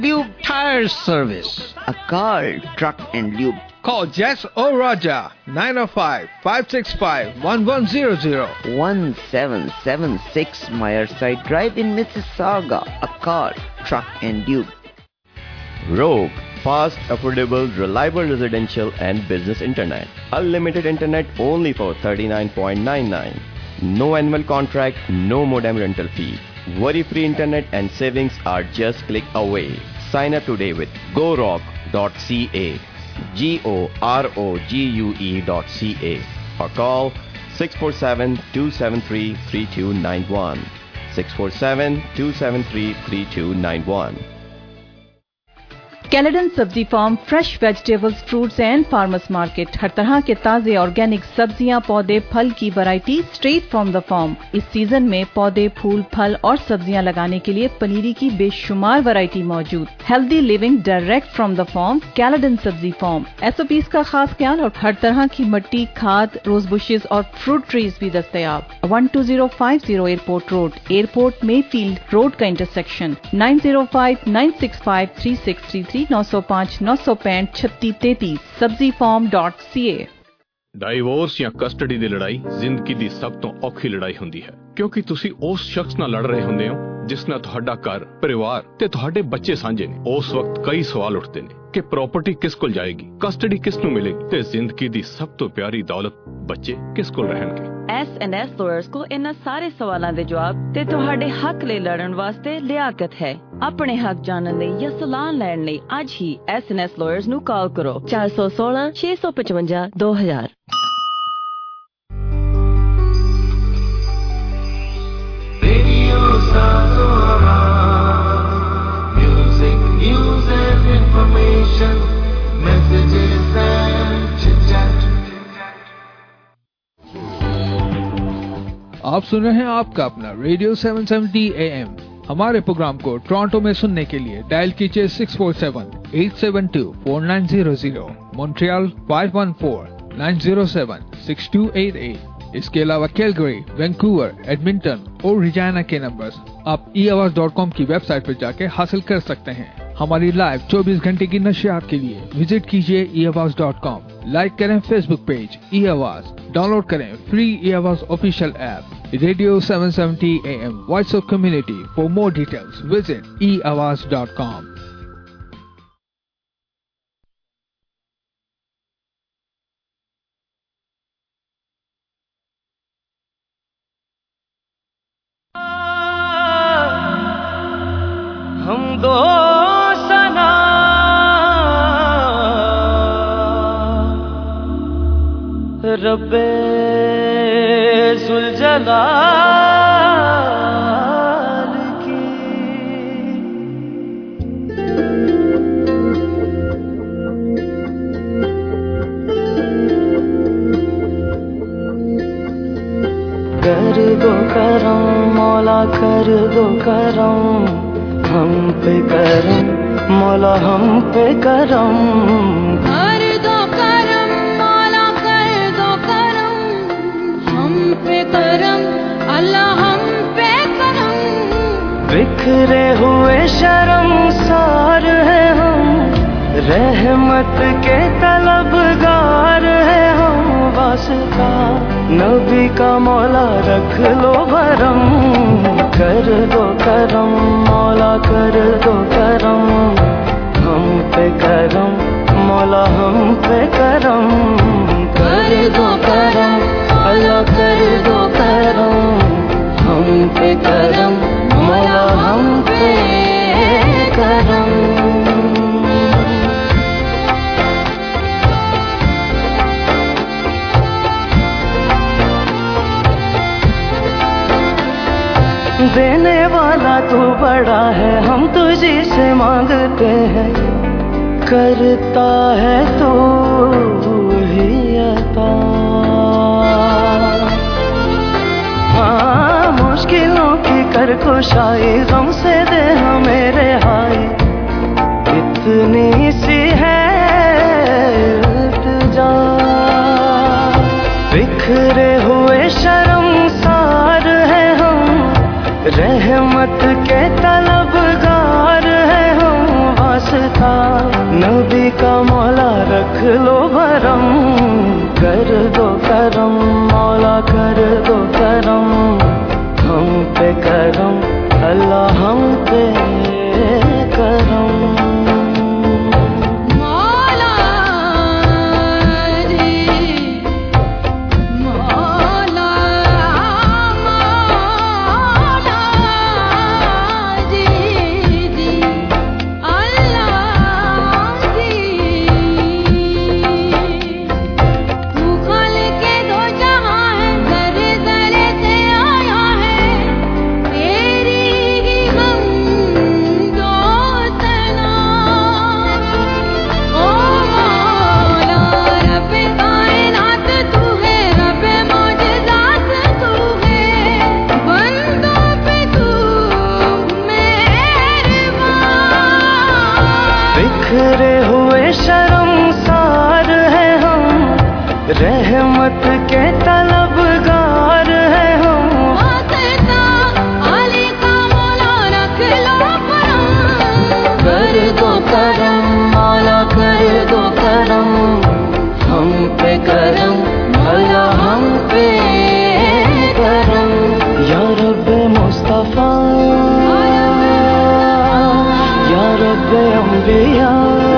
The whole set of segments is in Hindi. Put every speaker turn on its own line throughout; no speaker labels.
Lube Tire Service.
A car, truck and lube.
Call Jess or Raja 905-565-1100.
1776 Myerside Drive in Mississauga. A car, truck and lube.
Rogue. Fast, affordable, reliable residential and business internet. Unlimited internet only for $39.99. No annual contract, no modem rental fee. Worry-free internet and savings are just click away. Sign up today with gorogue.ca. GOROGUE.ca or call 647-273-3291. 647-273-3291.
Caledon Sabzi farm fresh vegetables, fruits and farmers market. हर तरह के ताजे ऑर्गेनिक सब्जियां, पौधे, फल की variety straight from the farm. इस सीजन में पौधे, फूल, फल और सब्जियां लगाने के लिए पनीरी की बेशुमार वैरायटी मौजूद। Healthy living direct from the farm. Caledon Sabzi farm. SOPs का खास ख्याल और हर तरह की मिट्टी, खाद, रोज बुशेस और फ्रूट ट्रीज भी दस्तयाब। 12050 airport road, airport Mayfield road का इंटरसेक्शन। 9059653633 905-965-3633 sabzifarm.ca।
ਡਾਈਵੋਰਸ ਜਾਂ ਕਸਟਡੀ ਦੀ ਲੜਾਈ ਜ਼ਿੰਦਗੀ ਦੀ ਸਭ ਤੋਂ ਔਖੀ ਲੜਾਈ ਹੁੰਦੀ ਹੈ, ਕਿਉਂਕਿ ਤੁਸੀਂ ਉਸ ਸ਼ਖਸ ਨਾਲ ਲੜ ਰਹੇ ਹੁੰਦੇ ਹੋ ਜਿਸ ਨਾਲ ਤੁਹਾਡਾ ਘਰ, ਪਰਿਵਾਰ ਤੇ ਤੁਹਾਡੇ ਬੱਚੇ ਸਾਂਝੇ ਨੇ। ਉਸ ਵਕਤ ਕਈ ਸਵਾਲ ਉੱਠਦੇ ਨੇ ਕਿ ਪ੍ਰਾਪਰਟੀ ਕਿਸ ਕੋਲ ਜਾਏਗੀ, ਕਸਟਡੀ ਕਿਸ ਨੂੰ ਮਿਲੇਗੀ ਤੇ ਜ਼ਿੰਦਗੀ ਦੀ ਸਭ ਤੋਂ ਪਿਆਰੀ ਦੌਲਤ ਬੱਚੇ ਕਿਸ ਕੋਲ ਰਹਿਣਗੇ।
S&S Lawyers को इन्हां सारे सवालों के जवाब ते तुहाडे हक ले लड़न वास्ते लियाकत है। अपने हक जानने लई या सलाह लैण लई आज ही S&S Lawyers नू कॉल करो 416 655 2000।
Music, news and information, messages and chit-chat.
आप सुन रहे हैं आपका अपना रेडियो 770 AM। हमारे प्रोग्राम को टोरंटो में सुनने के लिए डायल कीजिए 647-872-4900, मॉन्ट्रियल 514-907-6288। इसके अलावा कैलगरी, वैंकूवर, एडमिंटन और रिजाना के नंबर्स आप eAwaaz.com की वेबसाइट पर जाके हासिल कर सकते हैं। हमारी लाइव 24 घंटे की नशियात के लिए विजिट कीजिए eAwaaz.com। लाइक करें फेसबुक पेज eAwaaz, डाउनलोड करें free eAwaaz official app radio 770 AM voice of community. For more details visit eAwaaz.com।
हम दो सना रब्बे जुलजलाल की कर दो करम मौला, कर दो करम हम पे करम मौला, हम पे करम।
कर दो करम मौला, कर दो करम हम पे करम अल्लाह, हम पे करम।
बिखरे हुए शर्मसार है हम, रहमत के तलबगार है हम। वास्ता नबी का मौला रख लो भरम। कर दो करम मौला, कर दो करम हम पे करम मौला, हम पे करम। कर दो करम अल्लाह, कर दो करम हम पे करम मौला, हम पे करम। देने वाला तू बड़ा है, हम तुझी से मांगते हैं। करता है तू ही अता। हाँ, मुश्किलों की कर कुशाई, गम से दे हमें रिहाई। इतनी सी है इल्तिजा, बिखरे हुए शर्मसार है हम, रहमत के तलबगार है हम। का मौला रख लो भरम, कर दो करम मौला कर दो करम, हम पे करम अल्लाह हम पे करम। बिखरे हुए शर्मसार हैं हम, रहमत के तलबगार हैं हम। कर दो करम मौला कर दो करम, हम पे करम अल्लाह हम पे करम। या रब्बे मुस्तफा या रब्बे अंबिया,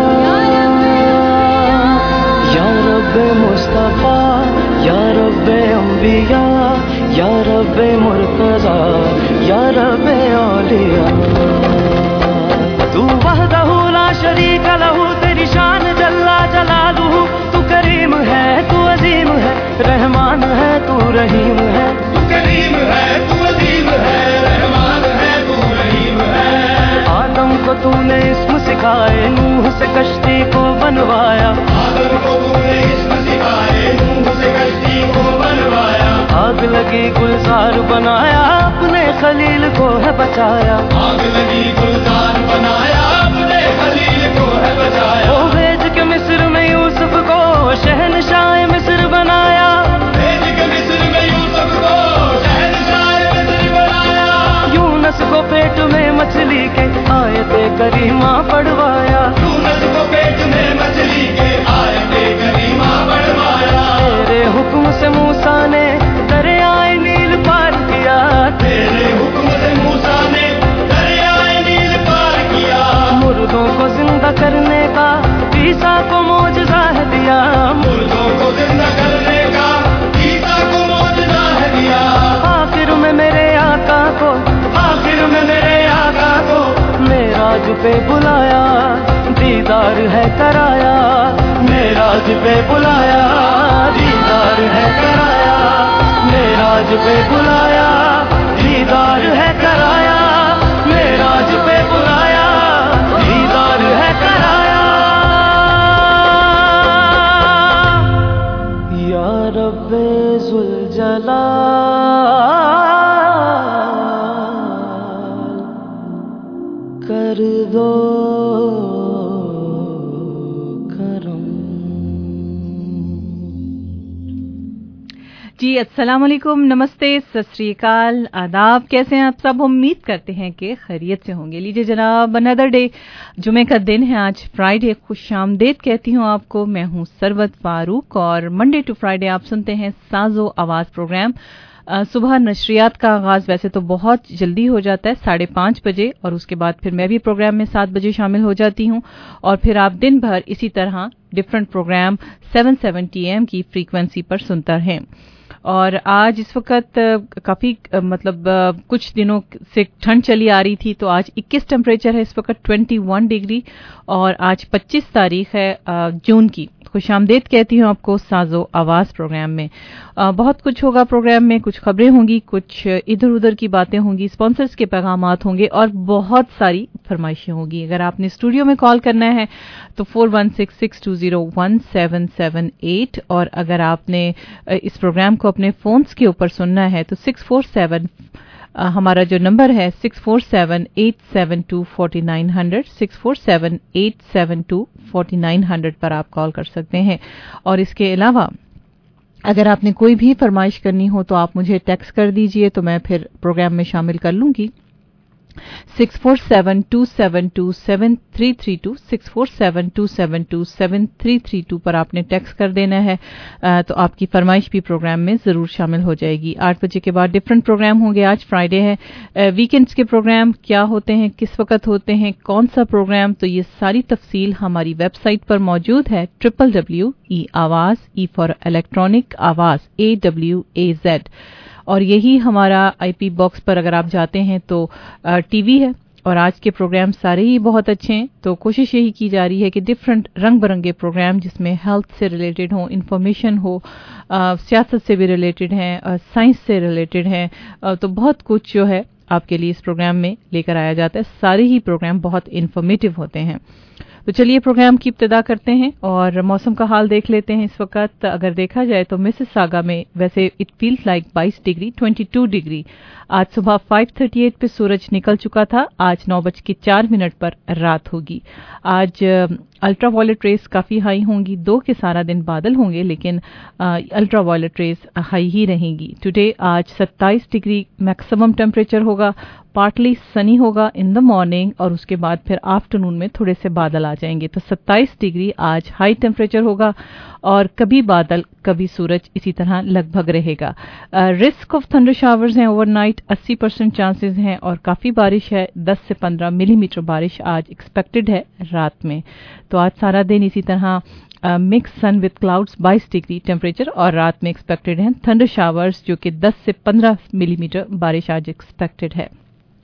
या रब्बे मुस्तफा या रब्बे अंबिया, या रब्बे मुर्तजा या रब्बे औलिया। तू वहदहू ला शरीक लहू, तेरी शान जल्ला जलालुहू। तू करीम है तू अजीम है, रहमान है तू रहीम है। तू करीम है तू अजीम है, रहमान है तू रहीम है। आदम को तूने इस्म सिखाए, नूह से कश्ती को बनवाया। आदम को तूने इस्म सिखाए, नूह से कश्ती को बनवाया। आग लगी गुलजार बनाया, अपने खलील को है बचाया। आग लगी गुलजार बनाया, अपने खलील को है बचाया। वो भेज के मिस्र में यूसुफ को शहनशाह मिस्र बनाया। भेज के मिस्र में यूसुफ को शहनशाह मिस्र बनाया। यूनुस को पेट में मछली के आयते करीमा पढ़वाया। यूनुस को पेट में मछली के आयते करीमा पढ़वाया। तेरे हुक्म से मूसा ने दरियाए नील पार किया। तेरे हुक्म से मूसा ने दरियाए नील पार किया। मुर्दों को जिंदा करने का ईसा को मौजज़ा है दिया। मुर्दों को जिंदा करने का ईसा को मौजज़ा है दिया। आखिर में मेरे आका को, आखिर में मेरे आका को मेराज पे बुलाया, दीदार है कराया। मेराज पे बुलाया, दीदार है कराया। मेराज पे बुलाया, दीदार है कराया। मेराज पे बुलाया, दीदार है कराया। या रब्बे जुल जलाल कर दो
जी। अस्सलाम वालेकुम, नमस्ते, सत श्री अकाल, आदाब। कैसे हैं आप सब? उम्मीद करते हैं कि खैरियत से होंगे। लीजिए जनाब, अनदर डे, जुमे का दिन है आज, फ्राइडे। खुशामदीद कहती हूँ आपको। मैं हूँ सरवत फारूक और मंडे टू फ्राइडे आप सुनते हैं साजो आवाज़ प्रोग्राम। सुबह नशरियात का आगाज़ वैसे तो बहुत जल्दी हो जाता है 5:30 बजे, और उसके बाद फिर मैं भी प्रोग्राम में 7 बजे शामिल हो जाती हूँ। और फिर आप दिन भर इसी तरह डिफरेंट प्रोग्राम 770 AM की फ्रीक्वेंसी पर सुनते हैं। और आज इस वक्त काफ़ी कुछ दिनों से ठंड चली आ रही थी, तो आज 21 टेम्परेचर है इस वक्त, 21 डिग्री, और आज 25 तारीख है जून की। खुशामदीद कहती हूँ आपको साजो आवाज़ प्रोग्राम में। बहुत कुछ होगा प्रोग्राम में, कुछ खबरें होंगी, कुछ इधर उधर की बातें होंगी, स्पॉन्सर्स के पैगामात होंगे और बहुत सारी फरमाइशें होंगी। अगर आपने स्टूडियो में कॉल करना है तो 4166201778, और अगर आपने इस प्रोग्राम को अपने फ़ोन्स के ऊपर सुनना है तो 647 हमारा जो नंबर है 647-872-4900 647-872-4900 पर आप कॉल कर सकते हैं। और इसके अलावा अगर आपने कोई भी फरमाइश करनी हो तो आप मुझे टेक्स्ट कर दीजिए, तो मैं फिर प्रोग्राम में शामिल कर लूँगी। 64727273332 64727273332 पर आपने टेक्स्ट कर देना है तो आपकी फरमाइश भी प्रोग्राम में ज़रूर शामिल हो जाएगी। 8 बजे के बाद डिफरेंट प्रोग्राम होंगे। आज फ्राइडे है, वीकेंड्स के प्रोग्राम क्या होते हैं, किस वक्त होते हैं, कौन सा प्रोग्राम, तो ये सारी तफसील हमारी वेबसाइट पर मौजूद है www.eawaz E फॉर इलेक्ट्रॉनिक आवाज़ AWAZ। और यही हमारा आईपी बॉक्स पर अगर आप जाते हैं तो टीवी है और आज के प्रोग्राम सारे ही बहुत अच्छे हैं। तो कोशिश यही की जा रही है कि डिफरेंट रंग बिरंगे प्रोग्राम जिसमें हेल्थ से रिलेटेड हो, इंफॉर्मेशन हो, सियासत से भी रिलेटेड हैं, साइंस से रिलेटेड हैं, तो बहुत कुछ जो है आपके लिए इस प्रोग्राम में लेकर आया जाता है। सारे ही प्रोग्राम बहुत इंफॉर्मेटिव होते हैं। तो चलिए प्रोग्राम की इब्तिदा करते हैं और मौसम का हाल देख लेते हैं। इस वक्त अगर देखा जाए तो मिसिसागा में वैसे it feels like 22 degree 22 degree. आज सुबह 5:38 पे सूरज निकल चुका था। आज 9:04 पर रात होगी। आज अल्ट्रा वायलेट रेस काफ़ी हाई होंगी। 2 के सारा दिन बादल होंगे लेकिन अल्ट्रा वायलेट रेस हाई ही रहेंगी। टुडे आज 27 डिग्री मैक्सिमम टेम्परेचर होगा। पार्टली सनी होगा इन द मॉर्निंग और उसके बाद फिर आफ्टरनून में थोड़े से बादल आ जाएंगे। तो 27 डिग्री आज हाई टेम्परेचर होगा और कभी बादल कभी सूरज इसी तरह लगभग रहेगा। रिस्क ऑफ थंडर शावर्स हैं ओवरनाइट, 80% चांसेस हैं और काफ़ी बारिश है। 10 से 15 मिलीमीटर बारिश आज एक्सपेक्टेड है रात में। तो आज सारा दिन इसी तरह mix sun with clouds 22 degree temperature और रात में एक्सपेक्टेड हैं थंडर शावर्स जो कि 10 से 15 मिलीमीटर बारिश आज एक्सपेक्टेड है।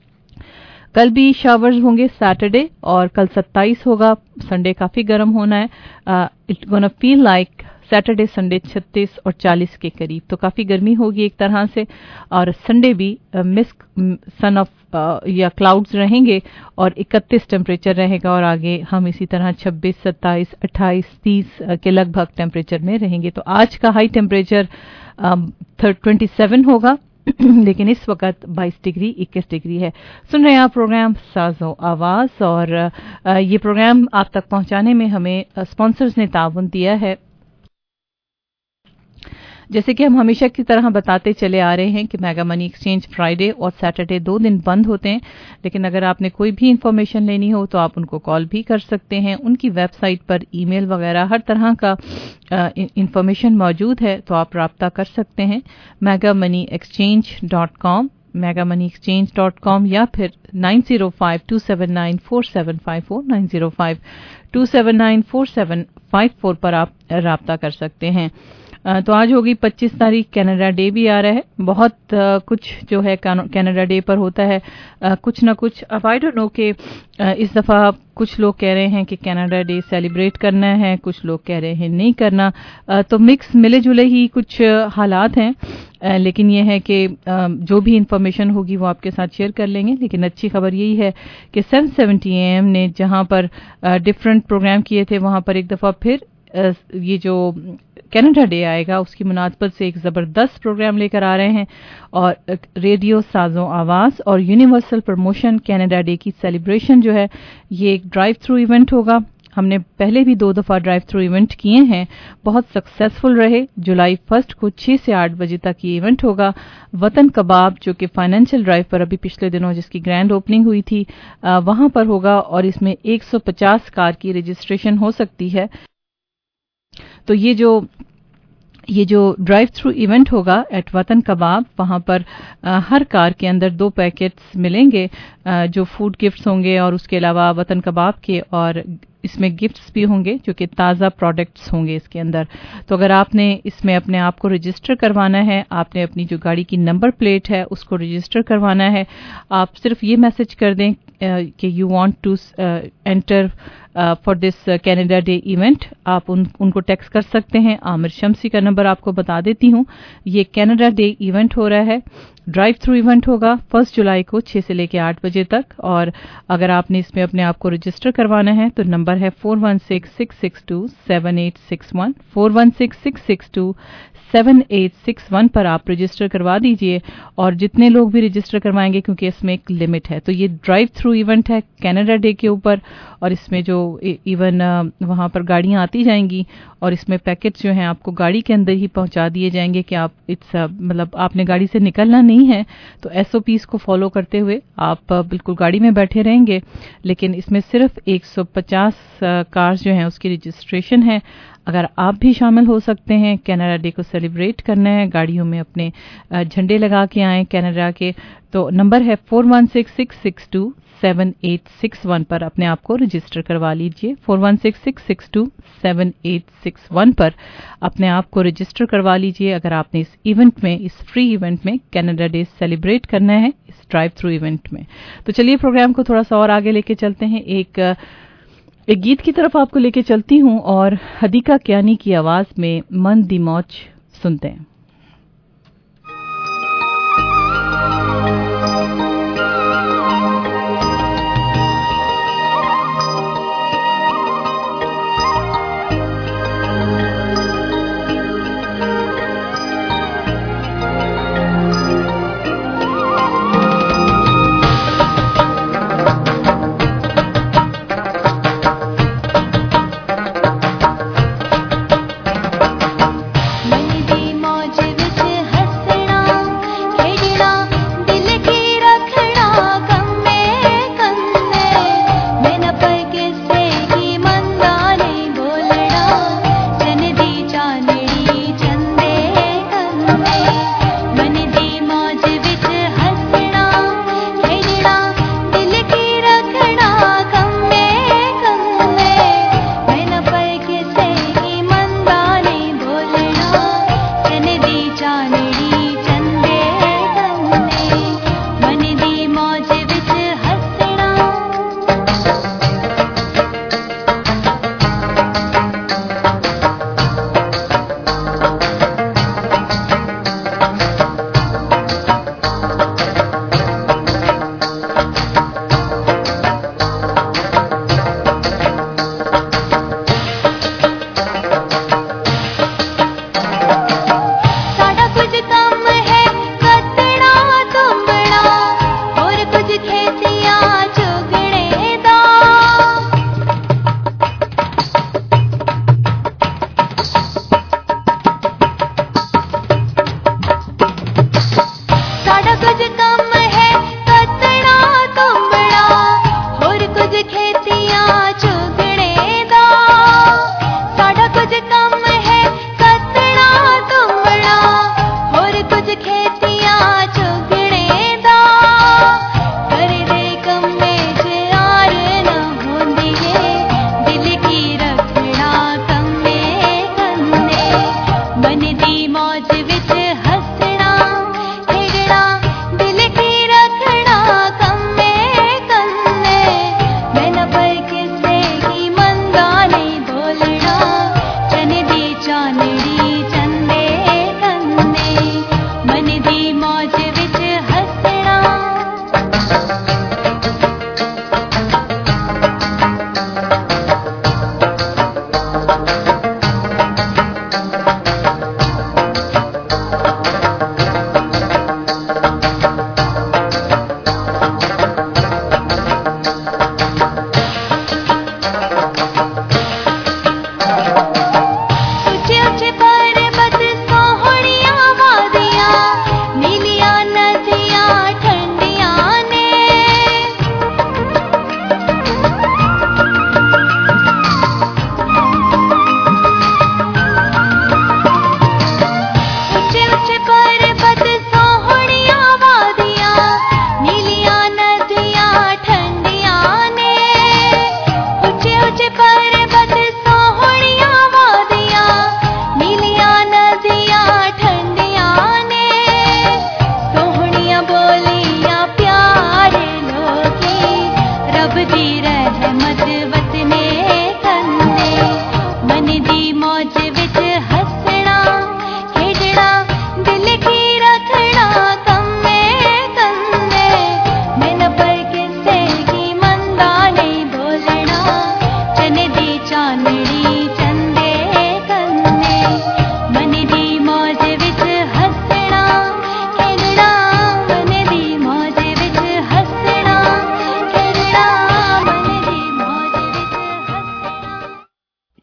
कल भी शावर्स होंगे सैटरडे और कल 27 होगा। संडे काफ़ी गर्म होना है। It gonna feel like Saturday Sunday 36 और 40 के करीब। तो काफ़ी गर्मी होगी एक तरह से और संडे भी मिस्क सन ऑफ या क्लाउड्स रहेंगे और 31 टेम्परेचर रहेगा और आगे हम इसी तरह 26, 27, 28, 30 के लगभग टेम्परेचर में रहेंगे। तो आज का हाई टेम्परेचर 27 होगा लेकिन इस वक्त 22 डिग्री 21 डिग्री है। सुन रहे हैं आप प्रोग्राम साज़ो आवाज़ और ये प्रोग्राम आप तक पहुंचाने में हमें स्पॉन्सर्स ने ताउन दिया है। जैसे कि हम हमेशा की तरह बताते चले आ रहे हैं कि मेगा मनी एक्सचेंज फ्राइडे और सैटरडे 2 दिन बंद होते हैं, लेकिन अगर आपने कोई भी इंफॉर्मेशन लेनी हो तो आप उनको कॉल भी कर सकते हैं। उनकी वेबसाइट पर ईमेल वगैरह हर तरह का इंफॉर्मेशन मौजूद है, तो आप रब्ता कर सकते हैं megamoneyexchange.com megamoneyexchange.com या फिर 905-279-4754 905-279-4754 पर आप रब्ता कर सकते हैं। तो आज होगी 25 तारीख, कनाडा डे भी आ रहा है। बहुत कुछ जो है कनाडा डे पर होता है, कुछ ना कुछ। अब आई डोंट नो कि इस दफ़ा कुछ लोग कह रहे हैं कि कनाडा डे सेलिब्रेट करना है, कुछ लोग कह रहे हैं नहीं करना। तो मिक्स मिले जुले ही कुछ हालात हैं, लेकिन यह है कि जो भी इंफॉर्मेशन होगी वो आपके साथ शेयर कर लेंगे। लेकिन अच्छी खबर यही है कि 770 AM ने जहां पर डिफरेंट प्रोग्राम किए थे वहां पर एक दफ़ा फिर ये जो कनाडा डे आएगा उसकी मुनासबत से एक ज़बरदस्त प्रोग्राम लेकर आ रहे हैं और रेडियो साज़ो आवाज़ और यूनिवर्सल प्रमोशन कनाडा डे की सेलिब्रेशन जो है ये एक ड्राइव थ्रू इवेंट होगा। हमने पहले भी 2 दफ़ा ड्राइव थ्रू इवेंट किए हैं, बहुत सक्सेसफुल रहे। जुलाई 1 को 6 से 8 बजे तक ये इवेंट होगा। वतन कबाब जो कि फाइनेंशियल ड्राइव पर अभी पिछले दिनों जिसकी ग्रैंड ओपनिंग हुई थी वहां पर होगा और इसमें 150 कार की रजिस्ट्रेशन हो सकती है। तो ये जो ड्राइव थ्रू इवेंट होगा एट वतन कबाब, वहाँ पर हर कार के अंदर 2 पैकेट्स मिलेंगे जो फूड गिफ्ट्स होंगे और उसके अलावा वतन कबाब के और इसमें गिफ्ट्स भी होंगे जो कि ताज़ा प्रोडक्ट्स होंगे इसके अंदर। तो अगर आपने इसमें अपने आप को रजिस्टर करवाना है, आपने अपनी जो गाड़ी की नंबर प्लेट है उसको रजिस्टर करवाना है, आप सिर्फ ये मैसेज कर दें कि you want to enter for this Canada Day event. आप उनको टेक्स्ट कर सकते हैं। आमिर शम्सी का नंबर आपको बता देती हूँ। ये कनाडा डे इवेंट हो रहा है, ड्राइव थ्रू इवेंट होगा 1 जुलाई को 6 से लेकर 8 बजे तक। और अगर आपने इसमें अपने आप को रजिस्टर करवाना है तो नंबर है 4166627861 4166627861 पर आप रजिस्टर करवा दीजिए और जितने लोग भी रजिस्टर करवाएंगे क्योंकि इसमें एक लिमिट है। तो ये ड्राइव थ्रू इवेंट है कनाडा डे के ऊपर और इसमें जो जो इवन वहाँ पर गाड़ियाँ आती जाएंगी और इसमें पैकेट्स जो हैं आपको गाड़ी के अंदर ही पहुँचा दिए जाएंगे कि आप मतलब आपने गाड़ी से निकलना नहीं है, तो SOPs को फॉलो करते हुए आप बिल्कुल गाड़ी में बैठे रहेंगे। लेकिन इसमें सिर्फ 150 कार्स जो हैं उसकी रजिस्ट्रेशन है। अगर आप भी शामिल हो सकते हैं, कनाडा डे को सेलिब्रेट करना है, गाड़ियों में अपने झंडे लगा के आएँ कनाडा के, तो नंबर है 4166627861 पर अपने आप को रजिस्टर करवा लीजिए। 4166627861 पर अपने आप को रजिस्टर करवा लीजिए अगर आपने इस इवेंट में, इस फ्री इवेंट में कनाडा डे सेलिब्रेट करना है, इस ड्राइव थ्रू इवेंट में। तो चलिए प्रोग्राम को थोड़ा सा और आगे लेके चलते हैं। एक गीत की तरफ आपको लेके चलती हूं और हदीका कियानी की आवाज में मन दी मौज सुनते हैं।
मन दी मौज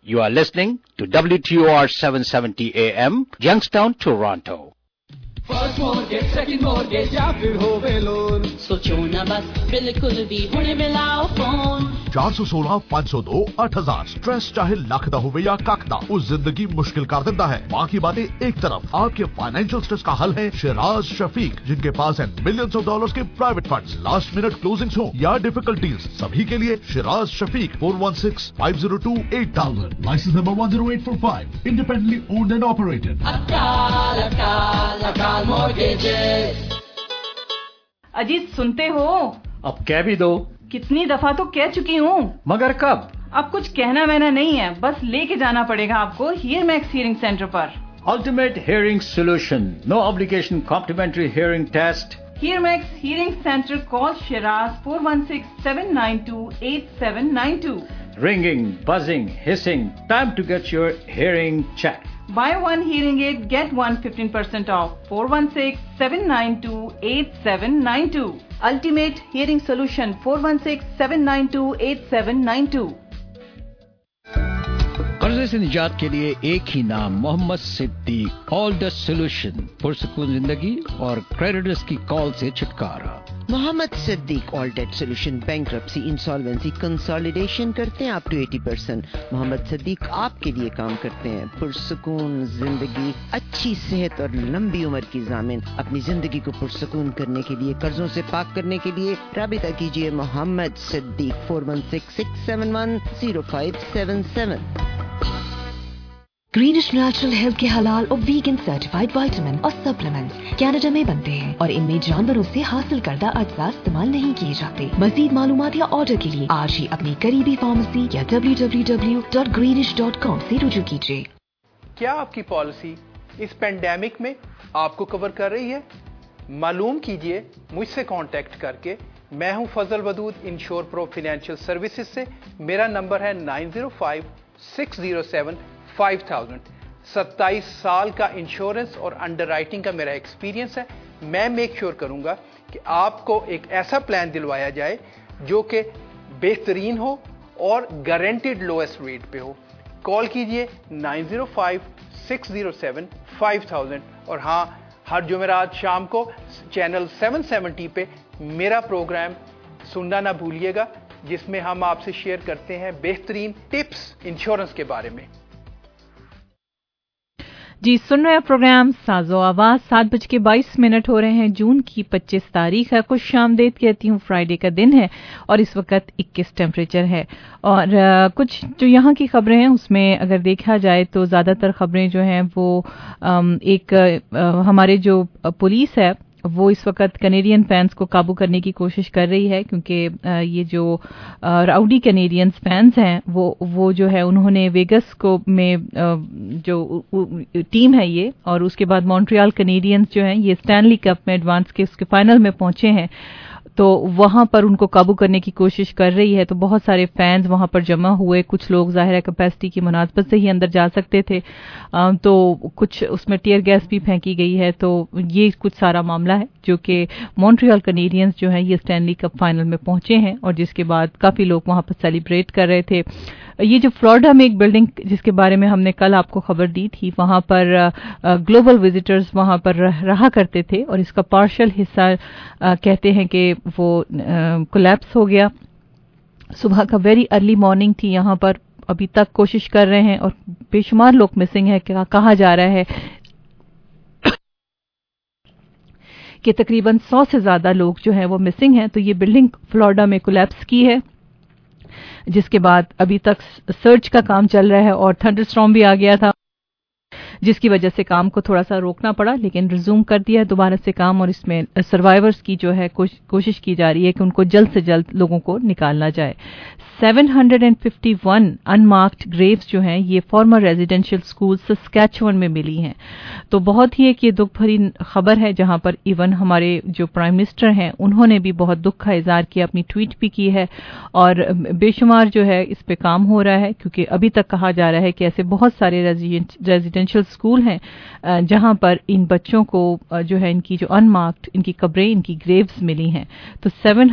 You are listening to WTOR 770 AM, Youngstown, Toronto.
First mortgage, second mortgage या फिर होवे लोन, सोचो ना बस बिल्कुल भी हुणे मिलाओ फोन
416-502-8000 स्ट्रेस चाहे लख दा होवे या कख दा, उस जिंदगी मुश्किल कर देता है। बाकी बातें एक तरफ, आपके फाइनेंशियल स्ट्रेस का हल है शिराज शफीक, जिनके पास है मिलियंस ऑफ डॉलर्स के private funds. Last minute closings हो या डिफिकल्टीज, सभी के लिए Shiraz Shafiq 416-502-8000, licence number 10845, independently owned and operated.
Ajit सुनते हो?
अब कह भी दो।
कितनी दफा तो कह चुकी हूँ।
मगर कब?
अब कुछ कहना वहना नहीं है, बस लेके जाना पड़ेगा आपको हियर मैक्स हियरिंग सेंटर पर।
Ultimate Hearing Solution, no obligation complimentary hearing test.
Here Max Hearing Center, call Shiraz 416-792-8792.
Ringing, buzzing, hissing, time to get your hearing checked.
Buy one hearing aid, get one 15% off. 416-792-8792. Ultimate Hearing Solution 416-792-8792.
कर्जे से निजात के लिए एक ही नाम, Mohammad Siddiq. All the solution, पुरसुकून जिंदगी और क्रेडिटर्स की कॉल से छुटकारा।
Mohammad Siddiq all debt solution, bankruptcy, insolvency, consolidation करते हैं अप टू 80%। मोहम्मद सिद्दीक आपके लिए काम करते हैं। पुरसुकून जिंदगी, अच्छी सेहत और लंबी उम्र की जामिन। अपनी जिंदगी को पुरसुकून करने के लिए, कर्जों से पाक करने के लिए राबिता कीजिए Mohammad Siddiq 416-671-0577।
Greenish natural health के हलाल और वीगन सर्टिफाइड विटामिन और सप्लीमेंट्स कनाडा में बनते हैं और इनमें जानवरों से हासिल करदा अज्जा इस्तेमाल नहीं किए जाते। मजीद मालूमात या ऑर्डर के लिए आज ही अपनी करीबी फार्मेसी या www.greenish.com से रुजू कीजिए।
क्या आपकी पॉलिसी इस पेंडेमिक में आपको कवर कर रही है? मालूम कीजिए मुझसे कांटेक्ट करके। मैं हूं Fazal Wadood, insure pro financial services से। मेरा नंबर है 905-607-5000। 27 साल का इंश्योरेंस और अंडरराइटिंग का मेरा एक्सपीरियंस है। मैं मेक श्योर करूंगा कि आपको एक ऐसा प्लान दिलवाया जाए जो कि बेहतरीन हो और गारंटीड लोएस्ट रेट पे हो। कॉल कीजिए 905-607-5000। और हाँ, हर जुमेरात शाम को चैनल 770 पे मेरा प्रोग्राम सुनना ना भूलिएगा, जिसमें हम आपसे शेयर करते हैं बेहतरीन टिप्स इंश्योरेंस के बारे में।
जी, सुन रहे हैं प्रोग्राम साजो आवाज। 7:22 हो रहे हैं। जून की 25 तारीख है। खुश आमदीद कहती हूँ। फ्राइडे का दिन है और इस वक्त 21 टेम्परेचर है। और कुछ जो यहाँ की खबरें हैं उसमें अगर देखा जाए तो ज़्यादातर खबरें जो हैं वो हमारे जो पुलिस है वो इस वक्त कनेडियन फैंस को काबू करने की कोशिश कर रही है, क्योंकि ये जो राउडी कनेडियंस फैंस हैं वो जो है उन्होंने वेगस को में जो टीम है ये, और उसके बाद मॉन्ट्रियल कनेडियंस जो हैं ये स्टैनली कप में एडवांस के उसके फाइनल में पहुंचे हैं, तो वहां पर उनको काबू करने की कोशिश कर रही है। तो बहुत सारे फैंस वहां पर जमा हुए। कुछ लोग ज़ाहिर है कैपेसिटी की मुनासबत से ही अंदर जा सकते थे, तो कुछ उसमें टीयर गैस भी फेंकी गई है। तो ये कुछ सारा मामला है जो कि मॉन्ट्रियल कनेडियंस जो है ये स्टैनली कप फाइनल में पहुंचे हैं, और जिसके बाद काफ़ी लोग वहां पर सेलिब्रेट कर रहे थे। ये जो फ्लोरिडा में एक बिल्डिंग जिसके बारे में हमने कल आपको खबर दी थी, वहां पर ग्लोबल विजिटर्स वहां पर रहा करते थे, और इसका पार्शियल हिस्सा कहते हैं कि वो कोलैप्स हो गया। सुबह का वेरी अर्ली मॉर्निंग थी यहाँ पर। अभी तक कोशिश कर रहे हैं और बेशुमार लोग मिसिंग है। कहा जा रहा है कि तकरीबन 100 से ज्यादा लोग जो हैं वो मिसिंग हैं। तो ये बिल्डिंग फ्लोरिडा में कोलैप्स की है, जिसके बाद अभी तक सर्च का काम चल रहा है, और थंडरस्टॉर्म भी आ गया था जिसकी वजह से काम को थोड़ा सा रोकना पड़ा, लेकिन रिज्यूम कर दिया है दोबारा से काम। और इसमें सर्वाइवर्स की जो है कोशिश की जा रही है कि उनको जल्द से जल्द लोगों को निकालना जाए। 751 अनमार्क्ड ग्रेव्स जो हैं ये फॉर्मर रेजिडेंशियल स्कूल सस्कैचुअन में मिली हैं। तो बहुत ही एक ये दुख भरी खबर है, जहां पर इवन हमारे जो प्राइम मिनिस्टर हैं उन्होंने भी बहुत दुख का इजहार किया, अपनी ट्वीट भी की है, और बेशुमार जो है इस पे काम हो रहा है, क्योंकि अभी तक कहा जा रहा है कि ऐसे बहुत सारे रेजिडेंशियल स्कूल हैं जहां पर इन बच्चों को जो है इनकी जो अनमार्क्ड इनकी कब्रें, इनकी ग्रेव्स मिली हैं। तो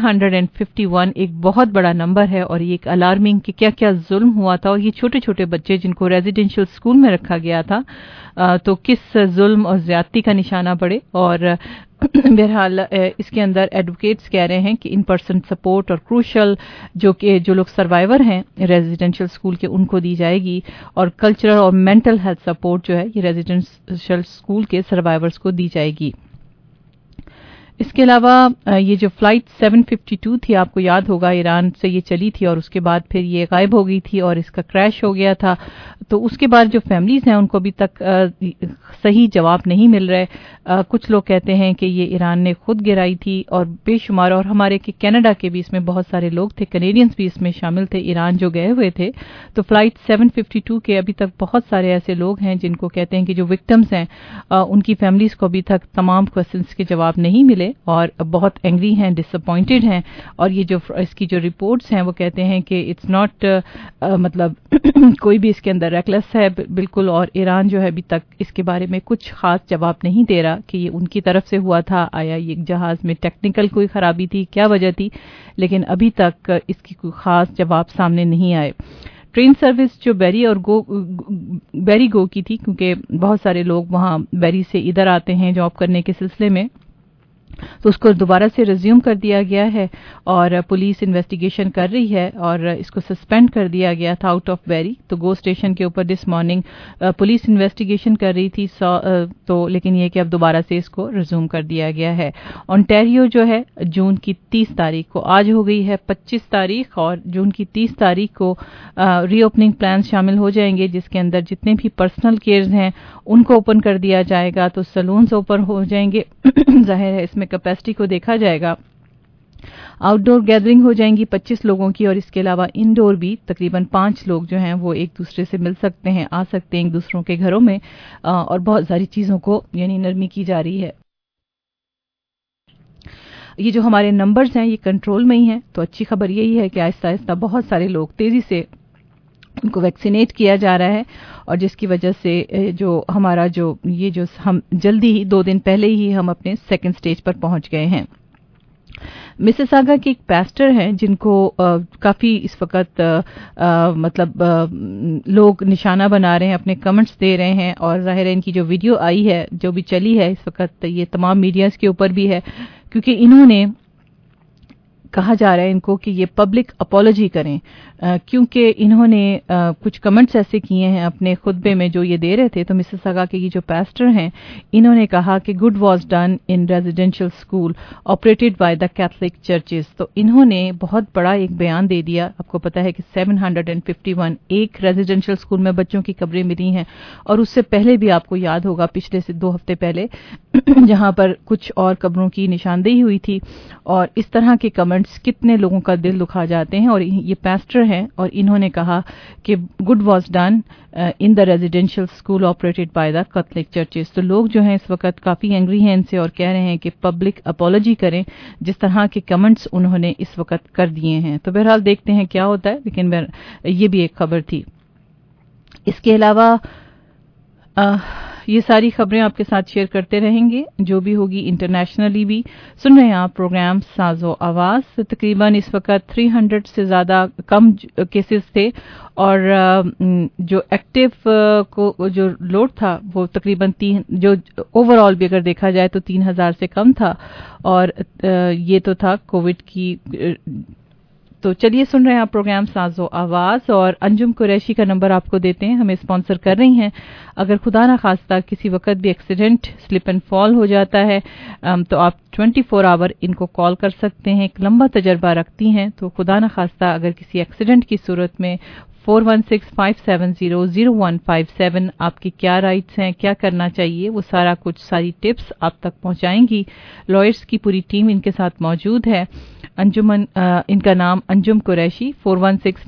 751 एक बहुत बड़ा नंबर है और ये एक अलार्मिंग कि क्या क्या जुल्म हुआ था। और ये छोटे छोटे बच्चे जिनको रेजिडेंशियल स्कूल में रखा गया था तो किस जुल्म और ज्यादती का निशाना पड़े। और बहरहाल इसके अंदर एडवोकेट्स कह रहे हैं कि इन पर्सन सपोर्ट और क्रूशल जो लोग सर्वाइवर हैं रेजिडेंशियल स्कूल के उनको दी जाएगी, और कल्चरल और मेंटल हेल्थ सपोर्ट जो है ये रेजिडेंशियल स्कूल के सर्वाइवर्स को दी जाएगी। इसके अलावा ये जो फ्लाइट 752 थी, आपको याद होगा ईरान से ये चली थी और उसके बाद फिर ये गायब हो गई थी और इसका क्रैश हो गया था। तो उसके बाद जो फैमिलीज हैं उनको अभी तक सही जवाब नहीं मिल रहे। कुछ लोग कहते हैं कि ये ईरान ने खुद गिराई थी और बेशुमार, और हमारे के कनाडा के भी इसमें बहुत सारे लोग थे, कनेडियंस भी इसमें शामिल थे ईरान जो गए हुए थे। तो फ्लाइट 752 के अभी तक बहुत सारे ऐसे लोग हैं जिनको कहते हैं कि जो विक्टिम्स हैं उनकी फैमिलीज को अभी तक तमाम क्वेश्चंस के जवाब नहीं मिले और बहुत एंग्री हैं, डिसअपॉइंटेड हैं। और ये जो इसकी जो रिपोर्ट्स हैं वो कहते हैं कि इट्स नॉट मतलब कोई भी इसके अंदर रेकलेस है बिल्कुल, और ईरान जो है अभी तक इसके बारे में कुछ खास जवाब नहीं दे रहा कि ये उनकी तरफ से हुआ था, आया ये जहाज में टेक्निकल कोई खराबी थी, क्या वजह थी, लेकिन अभी तक इसकी कोई खास जवाब सामने नहीं आए। ट्रेन सर्विस जो बैरी गो की थी, क्योंकि बहुत सारे लोग वहां बैरी से इधर आते हैं जॉब करने के सिलसिले में, तो उसको दोबारा से रिज्यूम कर दिया गया है और पुलिस इन्वेस्टिगेशन कर रही है और इसको सस्पेंड कर दिया गया था आउट ऑफ बैरी। तो गो स्टेशन के ऊपर दिस मॉर्निंग पुलिस इन्वेस्टिगेशन कर रही थी तो लेकिन ये कि अब दोबारा से इसको रिज्यूम कर दिया गया है। ओंटारियो जो है जून की 30 तारीख को, आज हो गई है 25 तारीख, और जून की 30 तारीख को रीओपनिंग प्लान शामिल हो जाएंगे जिसके अंदर जितने भी पर्सनल केयर्स हैं उनको ओपन कर दिया जाएगा। तो सलून्स ओपन हो जाएंगे जाहिर है इसमें कैपेसिटी को देखा जाएगा। आउटडोर गैदरिंग हो जाएंगी 25 लोगों की, और इसके अलावा इंडोर भी तकरीबन 5 लोग जो हैं वो एक दूसरे से मिल सकते हैं, आ सकते हैं एक दूसरों के घरों में, और बहुत सारी चीजों को यानी नरमी की जा रही है। ये जो हमारे नंबर्स हैं ये कंट्रोल में ही हैं, तो अच्छी खबर यही है कि आहिस्ता आहिस्ता बहुत सारे लोग तेजी से उनको वैक्सीनेट किया जा रहा है, और जिसकी वजह से जो हमारा जो हम जल्दी ही 2 दिन पहले ही हम अपने सेकंड स्टेज पर पहुंच गए हैं। मिसिसागा के एक पास्टर हैं जिनको काफी इस वक्त लोग निशाना बना रहे हैं, अपने कमेंट्स दे रहे हैं, और जाहिर है इनकी जो वीडियो आई है जो भी चली है इस वक्त ये तमाम मीडियाज के ऊपर भी है, क्योंकि इन्होंने कहा जा रहा है इनको कि ये पब्लिक अपॉलॉजी करें, क्योंकि इन्होंने कुछ कमेंट्स ऐसे किए हैं अपने खुतबे में जो ये दे रहे थे। तो मिसिसागा के ये जो पास्टर हैं इन्होंने कहा कि good was done in residential school operated by the Catholic churches. तो इन्होंने बहुत बड़ा एक बयान दे दिया। आपको पता है कि 751 एक रेजिडेंशियल स्कूल में बच्चों की कब्रें मिली हैं, और उससे पहले भी आपको याद होगा पिछले से 2 हफ्ते पहले जहां पर कुछ और कब्रों की निशानदेही हुई थी। और इस तरह के कमेंट्स कितने लोगों का दिल दुखा जाते हैं। और ये पास्टर हैं और इन्होंने कहा कि good was done in the residential school operated by the Catholic churches. तो लोग जो हैं इस वक्त काफी एंग्री हैं इनसे और कह रहे हैं कि पब्लिक अपॉलॉजी करें जिस तरह के कमेंट्स उन्होंने इस वक्त कर दिए हैं। तो बहरहाल देखते हैं क्या होता है, लेकिन ये भी एक खबर थी। इसके अलावा ये सारी खबरें आपके साथ शेयर करते रहेंगे जो भी होगी, इंटरनेशनली भी। सुन रहे हैं आप प्रोग्राम साजो आवाज। तकरीबन इस वक्त 300 से ज्यादा कम केसेस थे, और जो एक्टिव को जो लोड था वो तकरीबन 3, जो ओवरऑल भी अगर देखा जाए तो 3000 से कम था, और ये तो था कोविड की। तो चलिए सुन रहे हैं आप प्रोग्राम साजो आवाज, और अंजुम कुरैशी का नंबर आपको देते हैं, हमें स्पॉन्सर कर रही हैं। अगर खुदा ना खास्ता किसी वक्त भी एक्सीडेंट, स्लिप एंड फॉल हो जाता है तो आप 24 आवर इनको कॉल कर सकते हैं। एक लंबा तजर्बा रखती हैं, तो खुदा ना खास्ता अगर किसी एक्सीडेंट की सूरत में 4165700157 आपकी क्या राइट्स हैं, क्या करना चाहिए, वो सारा कुछ, सारी टिप्स आप तक पहुंचाएंगी। लॉयर्स की पूरी टीम इनके साथ मौजूद है। अंजुमन, इनका नाम अंजुम कुरैशी,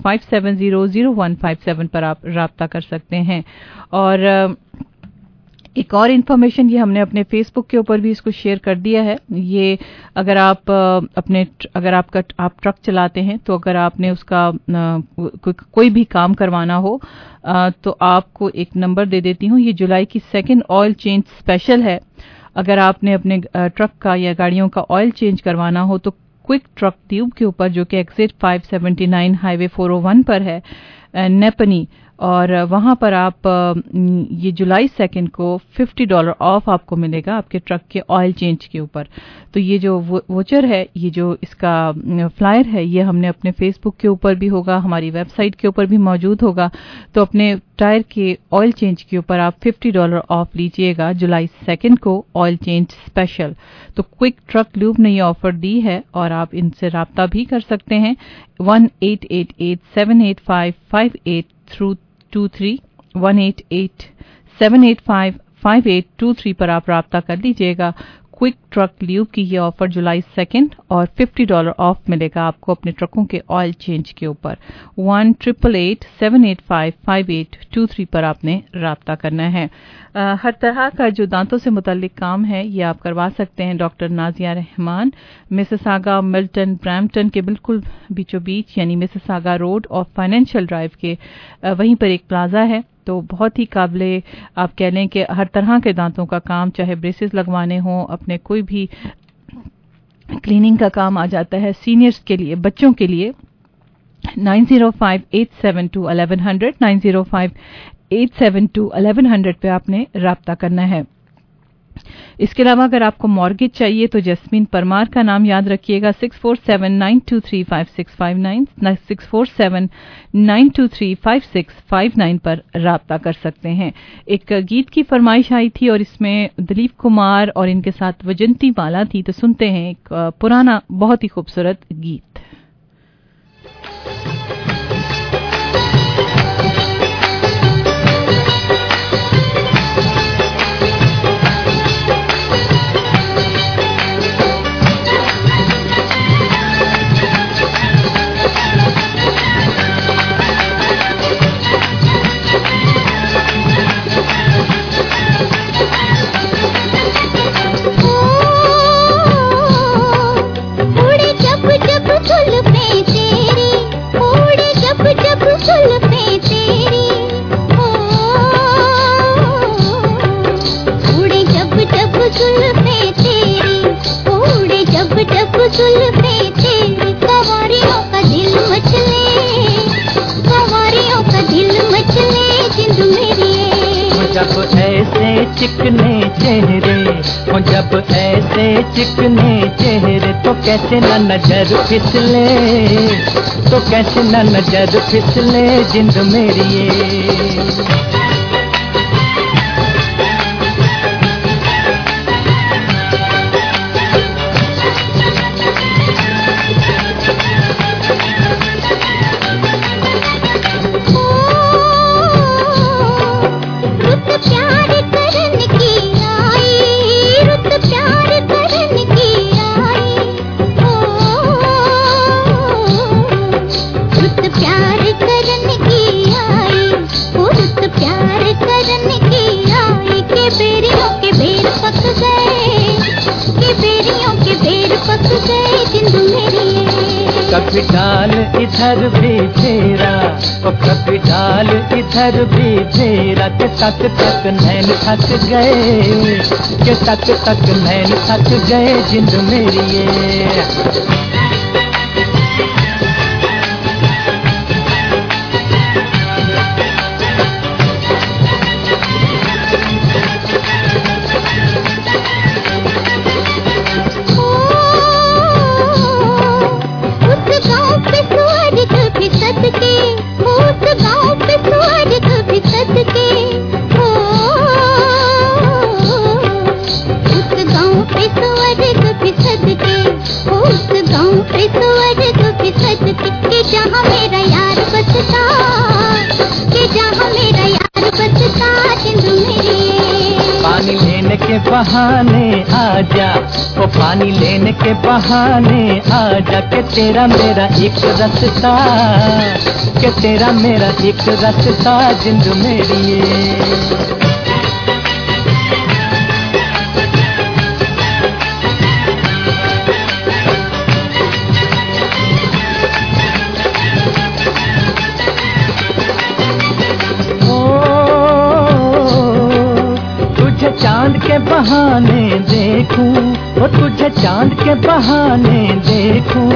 4165700157 पर आप राब्ता कर सकते हैं। और एक और इन्फॉर्मेशन, ये हमने अपने फेसबुक के ऊपर भी इसको शेयर कर दिया है। ये अगर आप आप ट्रक चलाते हैं, तो अगर आपने उसका कोई भी काम करवाना हो तो आपको एक नंबर दे देती हूँ। ये जुलाई की 2nd ऑयल चेंज स्पेशल है। अगर आपने अपने ट्रक का या गाड़ियों का ऑयल चेंज करवाना हो तो क्विक ट्रक ट्यूब के ऊपर, जो कि एग्जिट 579 हाईवे 401 पर है, नेपनी, और वहां पर आप ये जुलाई 2 को $50 ऑफ आपको मिलेगा आपके ट्रक के ऑयल चेंज के ऊपर। तो ये जो वोचर है, ये जो इसका फ्लायर है, ये हमने अपने फेसबुक के ऊपर भी होगा, हमारी वेबसाइट के ऊपर भी मौजूद होगा। तो अपने टायर के ऑयल चेंज के ऊपर आप $50 ऑफ लीजिएगा जुलाई 2 को, ऑयल चेंज स्पेशल। तो क्विक ट्रक लूब ने ये ऑफर दी है और आप इनसे राब्ता भी कर सकते हैं 1-888-785-5823 1-888-785-5823 पर आप राब्ता कर लीजिएगा। क्विक ट्रक ल्यूब की ये ऑफर जुलाई 2 और $50 ऑफ मिलेगा आपको अपने ट्रकों के ऑयल चेंज के ऊपर। 1-888-785-5823 पर आपने राब्ता करना है। हर तरह का जो दांतों से मुताल्लिक काम है, ये आप करवा सकते हैं doctor Nazia Rahman, Mississauga, Milton, Brampton के बिल्कुल बीचों बीच, यानी मिसिसागा रोड और फाइनेंशियल ड्राइव के वहीं पर एक प्लाजा है। तो बहुत ही काबिले, आप कह लें कि हर तरह के दांतों का काम, चाहे ब्रेसेस लगवाने हों, अपने कोई भी क्लीनिंग का काम आ जाता है। सीनियर्स के लिए, बच्चों के लिए 905-872-1100 905-872-1100 पे आपने राब्ता करना है। इसके अलावा अगर आपको मॉर्गेज चाहिए तो जस्मीन परमार का नाम याद रखिएगा। 6479235659 6479235659 पर राब्ता कर सकते हैं। एक गीत की फरमाइश आई थी और इसमें दिलीप कुमार और इनके साथ वजंती माला थी, तो सुनते हैं एक पुराना बहुत ही खूबसूरत गीत।
जब ऐसे चिकने चेहरे हो, जब ऐसे चिकने चेहरे, तो कैसे न नजर फिसले, तो कैसे न नजर फिसले जिंद मेरी ये। कभी डाल इधर भी फेरा, ओ कभी डाल इधर भी फेरा, के तक तक नैन थक गए, के तक तक नैन थक गए जिंद मेरी ये। बहाने आजा, ओ पानी लेने के बहाने आजा, के तेरा मेरा एक रास्ता, के तेरा मेरा एक रास्ता जिंद मेरी ये। के बहाने देखूं, वो तुझे चांद के बहाने देखूं,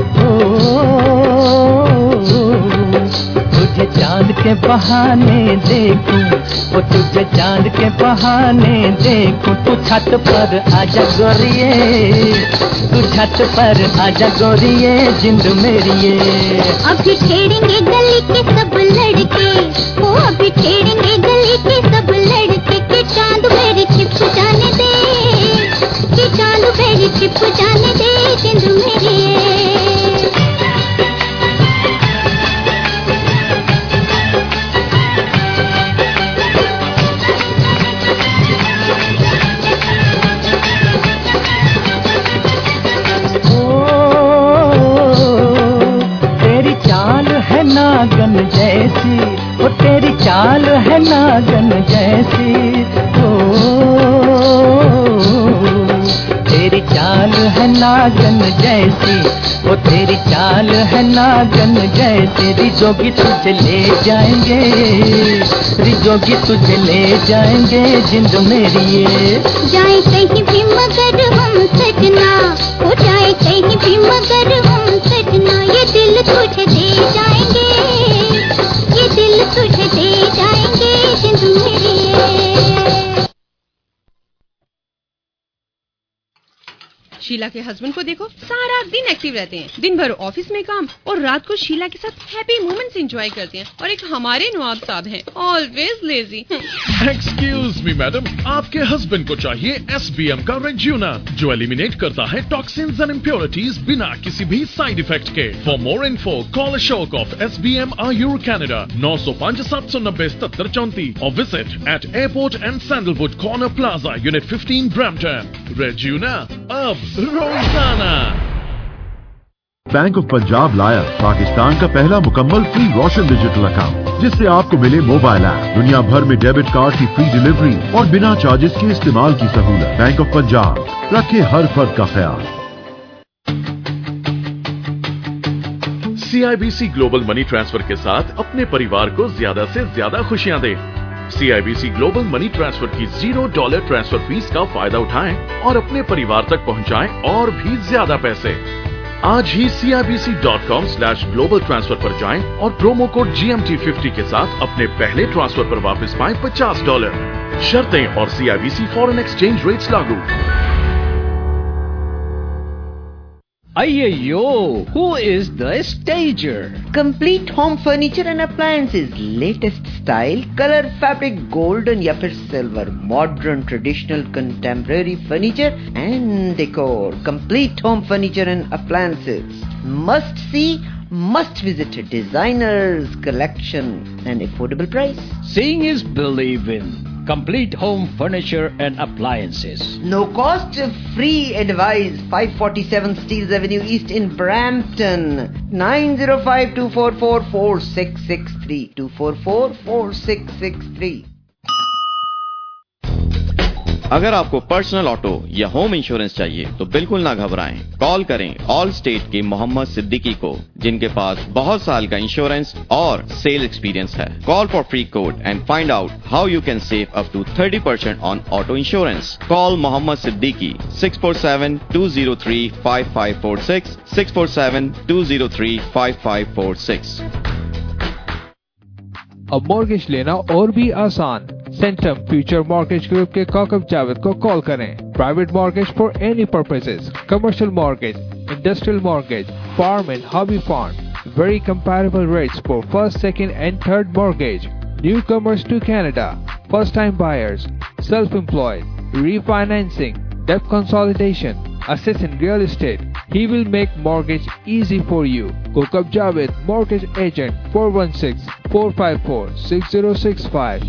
तुझे चांद के बहाने देखूं, वो तुझे चांद के बहाने देखूं। तू छत पर आजा गोरिये, तू छत पर आजा गोरिये, जिंद मेरी ये।
अभी छेड़ेंगे गली के सब लड़के, वो अभी छेड़ेंगे गली के सब लड़के, कि चांद मेरी छिप जाने दे, कि चांद मेरी छिप जाने दे, जिंद मेरी ये।
नागन जैसी, वो तेरी चाल है नागन जैसी, ओ तेरी चाल है नागन जैसी, वो तेरी चाल है नागन जैसी। रिजोगी तुझे ले जाएंगे, रिजोगी तुझे ले जाएंगे, जिंद मेरी ये।
जाए कहीं भी मगर हम सजना, हो जाए कहीं भी मगर हम सजना, ये दिल तुझे दे जाएंगे, ये दिल तुझे दे जाएंगे, जिंद मेरी ये।
शीला के हस्बैंड को देखो, सारा दिन एक्टिव रहते हैं, दिन भर ऑफिस में काम और रात को शीला के साथ हैप्पी मोमेंट्स एंजॉय करते हैं। और एक हमारे नवाब साहब हैं, always lazy.
Excuse me madam, आपके हस्बैंड को चाहिए SBM का रेज्यूना, जो एलिमिनेट करता है टॉक्सिन्स एंड इम्प्योरिटीज बिना किसी भी साइड इफेक्ट के। For more info call Ashok of SBM Ayur Canada 905 790 7734 और visit at airport and Sandalwood corner plaza unit 15 Brampton. रेज्यूना अब रोजाना।
बैंक ऑफ पंजाब लाया पाकिस्तान का पहला मुकम्मल फ्री रोशन डिजिटल अकाउंट, जिससे आपको मिले मोबाइल ऐप, दुनिया भर में डेबिट कार्ड की फ्री डिलीवरी और बिना चार्जेस के इस्तेमाल की सहूलत। बैंक ऑफ पंजाब, रखे हर फर्द का ख्याल।
CIBC ग्लोबल मनी ट्रांसफर के साथ अपने परिवार को ज्यादा से ज्यादा खुशियां दें। CIBC ग्लोबल मनी ट्रांसफर की $0 ट्रांसफर फीस का फायदा उठाएं और अपने परिवार तक पहुंचाएं और भी ज्यादा पैसे। आज ही CIBC.com/global transfer पर जाएं और प्रोमो कोड GMT50 के साथ अपने पहले ट्रांसफर पर वापस पाएं $50। शर्तें और CIBC फॉरेन एक्सचेंज रेट्स लागू।
Ayyo, who is the stager?
Complete home furniture and appliances, latest style, color, fabric, golden या फिर silver, modern, traditional, contemporary furniture and decor. Complete home furniture and appliances. Must see, must visit designers collection and affordable price.
Seeing is believing. Complete home furniture and appliances.
No cost, free advice. 547 Steeles Avenue East in Brampton. 905-244-4663. 244-4663.
अगर आपको पर्सनल ऑटो या होम इंश्योरेंस चाहिए तो बिल्कुल ना घबराएं। कॉल करें ऑल स्टेट के मोहम्मद सिद्दीकी को, जिनके पास बहुत साल का इंश्योरेंस और सेल एक्सपीरियंस है। Call for free code and find out how you can save up to 30% on auto insurance. Call Mohammad Siddiqui 647-203-5546 647-203-5546।
अब मॉर्गेज लेना और भी आसान। सेंटम फ्यूचर मॉर्गेज ग्रुप के काकब जावेद को कॉल करें। Private mortgage for any purposes, commercial mortgage, industrial mortgage, farm and hobby fund, very comparable rates for first, second and third mortgage, newcomers to Canada, first time buyers, self employed, refinancing, debt consolidation, assist in real estate. He will make mortgage easy for you. Kokab Javed, Mortgage Agent, 416-454-6065.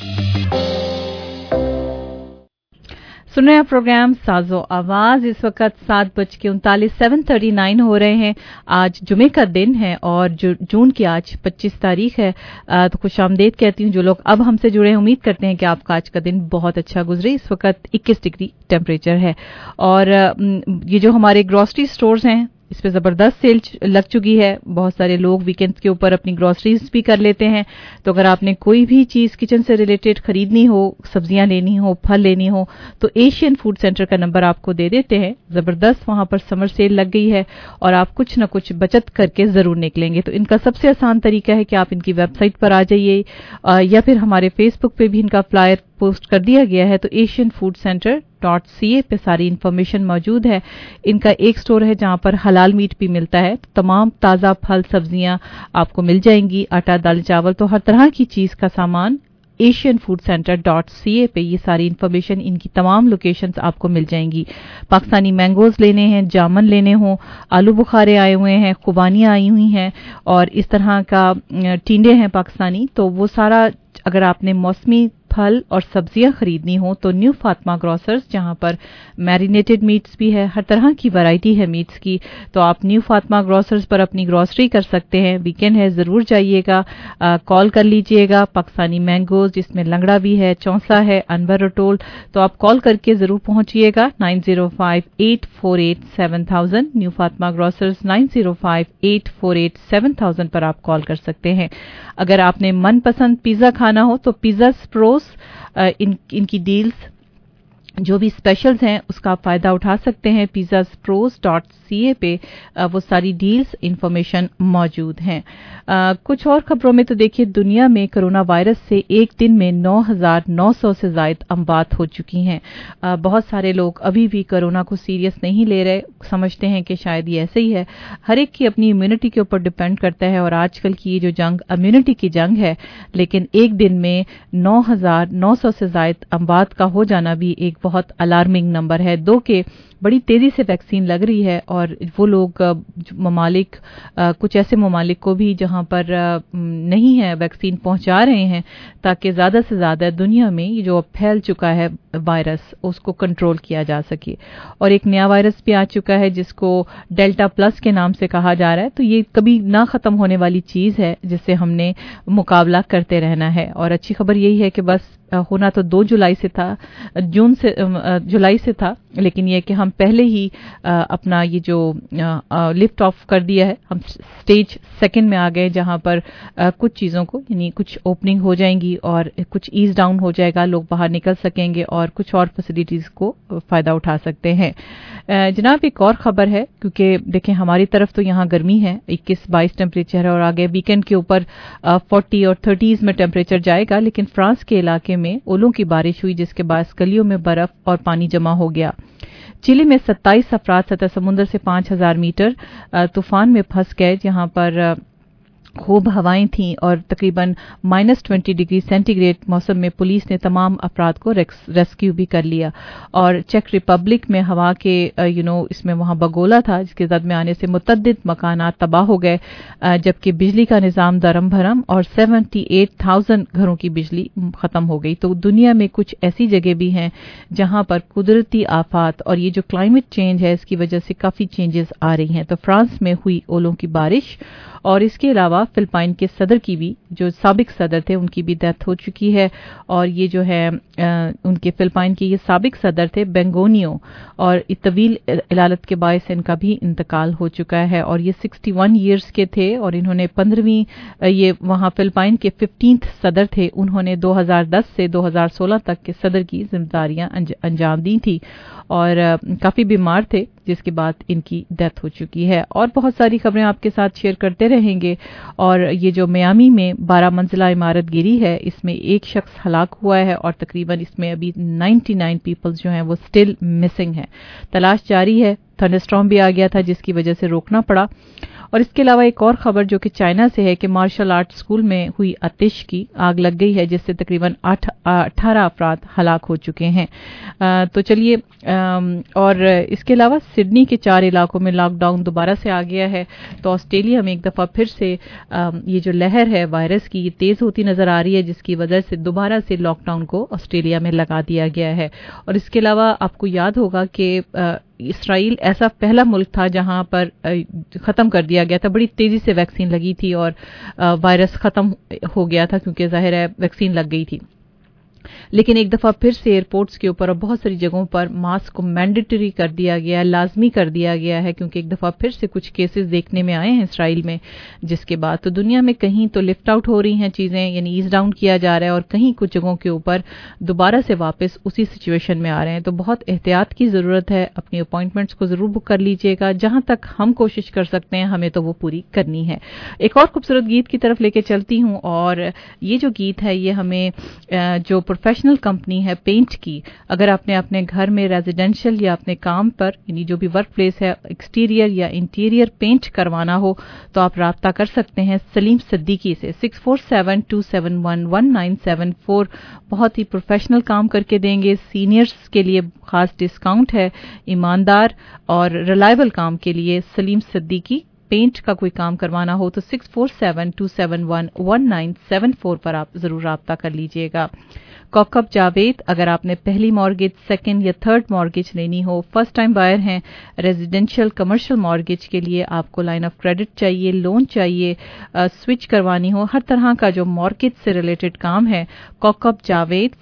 सुन रहे हैं प्रोग्राम साजो आवाज। इस वक्त 7:39 7:39 हो रहे हैं। आज जुमे का दिन है और जून की आज 25 तारीख है। तो खुशामदीद कहती हूँ जो लोग अब हमसे जुड़े हैं। उम्मीद करते हैं कि आपका आज का दिन बहुत अच्छा गुजरे। इस वक्त 21 डिग्री टेम्परेचर है और ये जो हमारे ग्रोसरी स्टोर्स हैं इस पे ज़बरदस्त सेल लग चुकी है। बहुत सारे लोग वीकेंड्स के ऊपर अपनी ग्रॉसरीज भी कर लेते हैं। तो अगर आपने कोई भी चीज़ किचन से रिलेटेड खरीदनी हो, सब्जियां लेनी हो, फल लेनी हो, तो एशियन फूड सेंटर का नंबर आपको दे देते हैं। ज़बरदस्त वहां पर समर सेल लग गई है और आप कुछ न कुछ बचत करके ज़रूर निकलेंगे। तो इनका सबसे आसान तरीका है कि आप इनकी वेबसाइट पर आ जाइए या फिर हमारे फेसबुक पे भी इनका फ्लायर पोस्ट कर दिया गया है। तो asianfoodcenter.ca पे सारी इंफॉर्मेशन मौजूद है। इनका एक स्टोर है जहां पर हलाल मीट भी मिलता है। तो तमाम ताज़ा फल सब्जियां आपको मिल जाएंगी, आटा दाल चावल, तो हर तरह की चीज़ का सामान asianfoodcenter.ca पे ये सारी इंफॉर्मेशन, इनकी तमाम लोकेशंस आपको मिल जाएंगी। पाकिस्तानी मैंगोज लेने हैं, जामन लेने हो, आलू बुखारे आए हुए हैं, खुबानियाँ आई हुई हैं और इस तरह का टिंडे हैं पाकिस्तानी, तो वो सारा अगर आपने मौसमी फल और सब्जियां खरीदनी हो तो न्यू फातिमा ग्रोसर्स, जहां पर मैरिनेटेड मीट्स भी है, हर तरह की वैरायटी है मीट्स की, तो आप न्यू फातिमा ग्रोसर्स पर अपनी ग्रोसरी कर सकते हैं। वीकेंड है, ज़रूर जाइएगा, कॉल कर लीजिएगा। पाकिस्तानी मैंगोज जिसमें लंगड़ा भी है, चौंसा है, अनवर रटोल, तो आप कॉल करके ज़रूर पहुंचिएगा। 9058487000 न्यू फातिमा ग्रोसर्स 9058487000 पर आप कॉल कर सकते हैं। अगर आपने मनपसंद पिज़्ज़ा खाना हो तो पिज़्ज़ा स्प्रोस इनकी डील्स जो भी स्पेशल्स हैं उसका आप फायदा उठा सकते हैं। pizzaspros.ca पे वो सारी डील्स इंफॉर्मेशन मौजूद हैं। कुछ और खबरों में तो देखिए, दुनिया में कोरोना वायरस से एक दिन में 9,900 से ज़ायद अमवात हो चुकी हैं। बहुत सारे लोग अभी भी कोरोना को सीरियस नहीं ले रहे, समझते हैं कि शायद ये ऐसे ही है। हर एक की अपनी इम्यूनिटी के ऊपर डिपेंड करता है और आजकल की ये जो जंग इम्यूनिटी की जंग है, लेकिन एक दिन में 9,900 से ज़ायद अमवात का हो जाना भी एक बहुत अलार्मिंग नंबर है। दो के बड़ी तेजी से वैक्सीन लग रही है और वो लोग ममालिक, कुछ ऐसे ममालिक को भी जहां पर नहीं है वैक्सीन, पहुंचा रहे हैं ताकि ज़्यादा से ज़्यादा दुनिया में ये जो फैल चुका है वायरस उसको कंट्रोल किया जा सके। और एक नया वायरस भी आ चुका है जिसको डेल्टा प्लस के नाम से कहा जा रहा है। तो ये कभी ना ख़त्म होने वाली चीज़ है जिससे हमने मुकाबला करते रहना है। और अच्छी खबर यही है कि बस होना तो 2 जुलाई से था, जुलाई से था, लेकिन यह कि हम पहले ही अपना ये जो लिफ्ट ऑफ कर दिया है, हम स्टेज 2 में आ गए जहां पर कुछ चीज़ों को, यानी कुछ ओपनिंग हो जाएंगी और कुछ ईज डाउन हो जाएगा, लोग बाहर निकल सकेंगे और कुछ और फैसिलिटीज़ को फ़ायदा उठा सकते हैं। जनाब, एक और ख़बर है, क्योंकि देखें हमारी तरफ तो यहाँ गर्मी है, 21-22 टेम्परेचर है और आगे वीकेंड के ऊपर 40 और 30s में टेम्परेचर जाएगा, लेकिन फ्रांस के इलाके में ओलों की बारिश हुई जिसके बाद गलियों में बर्फ और पानी जमा हो गया। चिली में 27 अफराद सतह समुद्र से 5000 मीटर तूफान में फंस गए, जहां पर खूब हवाएं थीं और तकरीबन -20 डिग्री सेंटीग्रेड मौसम में पुलिस ने तमाम अफराद को रेस्क्यू भी कर लिया। और चेक रिपब्लिक में हवा के इसमें वहां बगोला था जिसके जद में आने से मुतद्दिद मकानात तबाह हो गए, जबकि बिजली का निज़ाम दरम भरम और 78,000 घरों की बिजली ख़त्म हो गई। तो दुनिया में कुछ ऐसी जगह भी हैं जहां पर कुदरती आफात और ये जो क्लाइमेट चेंज है इसकी वजह से काफ़ी चेंजेस आ रही हैं। तो फ्रांस में हुई ओलों की बारिश और इसके अलावा फिलिपाइन के सदर की भी, जो साबिक सदर थे, उनकी भी डेथ हो चुकी है। और ये जो है उनके फिलिपाइन के ये साबिक सदर थे बेंगोनियो, और तवील इलालत के बायस इनका भी इंतकाल हो चुका है। और ये 61 ईयर्स के थे और इन्होंने 15वीं, ये वहाँ फिलिपाइन के 15th सदर थे। उन्होंने 2010 से 2016 तक के सदर की जिम्मेदारियां अंजाम दी थी और काफ़ी बीमार थे, जिसके बाद इनकी डेथ हो चुकी है। और बहुत सारी खबरें आपके साथ शेयर करते रहेंगे। और ये जो मियामी में 12 मंजिला इमारत गिरी है, इसमें एक शख्स हलाक हुआ है और तकरीबन इसमें अभी 99 पीपल्स जो हैं वो स्टिल मिसिंग हैं। तलाश जारी है। थंडरस्टॉर्म भी आ गया था जिसकी वजह से रोकना पड़ा। और इसके अलावा एक और खबर जो कि चाइना से है कि मार्शल आर्ट स्कूल में हुई आतिश की आग लग गई है जिससे तकरीबन 18 अफराद हलाक हो चुके हैं। तो चलिए, और इसके अलावा सिडनी के 4 इलाकों में लॉकडाउन दोबारा से आ गया है। तो ऑस्ट्रेलिया में एक दफ़ा फिर से ये जो लहर है वायरस की ये तेज़ होती नज़र आ रही है, जिसकी वजह से दोबारा से लॉकडाउन को ऑस्ट्रेलिया में लगा दिया गया है। और इसके अलावा आपको याद होगा कि इसराइल ऐसा पहला मुल्क था जहां पर ख़त्म कर दिया गया था, बड़ी तेज़ी से वैक्सीन लगी थी और वायरस ख़त्म हो गया था क्योंकि ज़ाहिर है वैक्सीन लग गई थी। लेकिन एक दफा फिर से एयरपोर्ट्स के ऊपर और बहुत सारी जगहों पर मास्क को मैंडेटरी कर दिया गया, लाजमी कर दिया गया है, क्योंकि एक दफा फिर से कुछ केसेस देखने में आए हैं इसराइल में, जिसके बाद तो दुनिया में कहीं तो लिफ्ट आउट हो रही हैं चीजें, यानी ईज डाउन किया जा रहा है, और कहीं कुछ जगहों के ऊपर दोबारा से वापस उसी सिचुएशन में आ रहे हैं। तो बहुत एहतियात की जरूरत है। अपनी अपॉइंटमेंट्स को जरूर बुक कर लीजिएगा। जहां तक हम कोशिश कर सकते हैं हमें तो वो पूरी करनी है। एक और खूबसूरत गीत की तरफ लेके चलती हूं, और ये जो गीत है ये हमें जो प्रोफेशनल कंपनी है पेंट की, अगर आपने अपने घर में रेजिडेंशियल या अपने काम पर यानी जो भी वर्क प्लेस है एक्सटीरियर या इंटीरियर पेंट करवाना हो तो आप राब्ता कर सकते हैं सलीम सिद्दीकी से 6472711974। बहुत ही प्रोफेशनल काम करके देंगे। सीनियर्स के लिए खास डिस्काउंट है। ईमानदार और रिलायबल काम के लिए सलीम सिद्दीकी। पेंट का कोई काम करवाना हो तो 6472711974 पर आप जरूर राब्ता कर लीजिएगा। कौकब जावेद, अगर आपने पहली मॉर्गेज, सेकंड या थर्ड मॉर्गेज लेनी हो, फर्स्ट टाइम बायर हैं, रेजिडेंशियल कमर्शियल मॉर्गेज के लिए आपको लाइन ऑफ क्रेडिट चाहिए, लोन चाहिए, स्विच करवानी हो, हर तरह का जो मॉर्गेज से रिलेटेड काम है, कौकब जावेद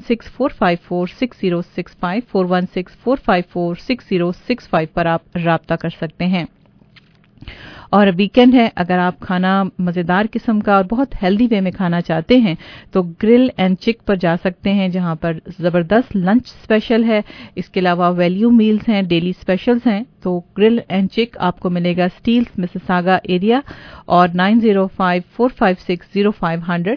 4164546065 4164546065 पर आप राब्ता कर सकते हैं। और वीकेंड है, अगर आप खाना मजेदार किस्म का और बहुत हेल्दी वे में खाना चाहते हैं तो ग्रिल एंड चिक पर जा सकते हैं, जहां पर जबरदस्त लंच स्पेशल है। इसके अलावा वैल्यू मील्स हैं, डेली स्पेशल्स हैं। तो ग्रिल एंड चिक आपको मिलेगा स्टील्स मिसिसागा एरिया, और 9054560500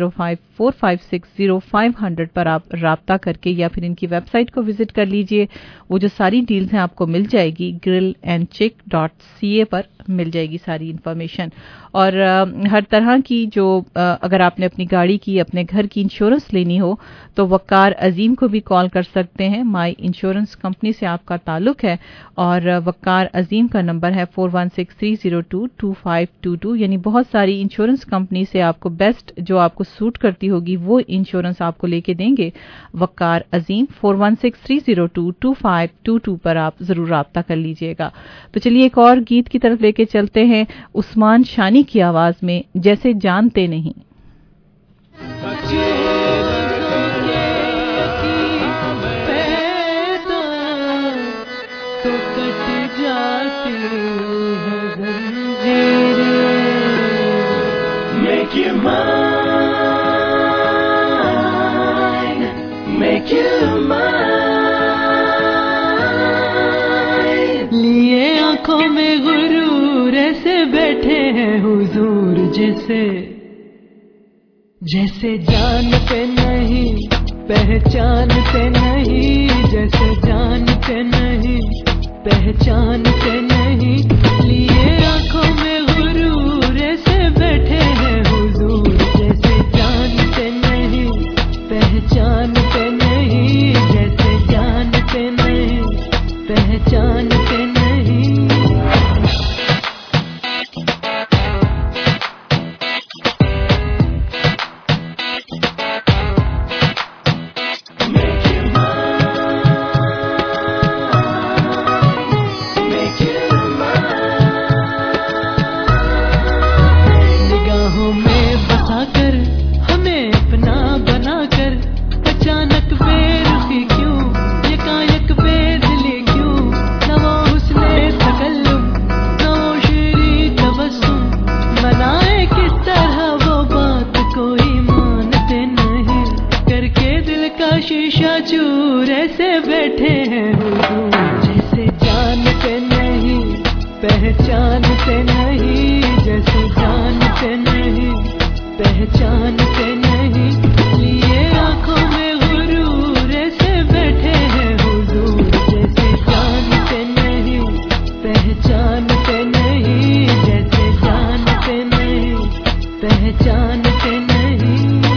9054560500 पर आप राब्ता करके या फिर इनकी वेबसाइट को विजिट कर लीजिए। वो जो सारी डील्स हैं आपको मिल जाएगी, grillandchick.ca पर मिल जाएगी सारी इंफॉर्मेशन। और हर तरह की जो अगर आपने अपनी गाड़ी की, अपने घर की इंश्योरेंस लेनी हो तो वकार अजीम को भी कॉल कर सकते हैं। माई इंश्योरेंस कंपनी से आपका ताल्लुक है, और वकार अजीम का नंबर है 4163022522। यानी बहुत सारी इंश्योरेंस कंपनी से आपको बेस्ट जो आपको सूट करती होगी वो इंश्योरेंस आपको लेके देंगे वकार अजीम। 4163022522 पर आप जरूर राब्ता कर लीजिएगा। तो चलिए एक और गीत की तरफ लेके चलते हैं, उस्मान शानी की आवाज में, जैसे जानते नहीं।
तो कट जाती है make you mine, make you mine। लिए आंखों में गुरूर ऐसे बैठे हैं हुजूर, जैसे जानते नहीं पहचानते नहीं, जैसे जानते नहीं पहचानते नहीं। लिए आंखों में गुरूर ऐसे बैठे हैं हुजूर, जैसे जानते नहीं पहचानते नहीं, जैसे जानते नहीं पहचानते नहीं। शीशा चूर ऐसे बैठे हैं हुजूर, जैसे जानते नहीं पहचानते नहीं, जैसे जानते नहीं पहचानते नहीं। लिए आंखों में गुरूर ऐसे बैठे हैं हुजूर, जैसे जानते नहीं पहचानते नहीं, जैसे जानते नहीं पहचानते नहीं।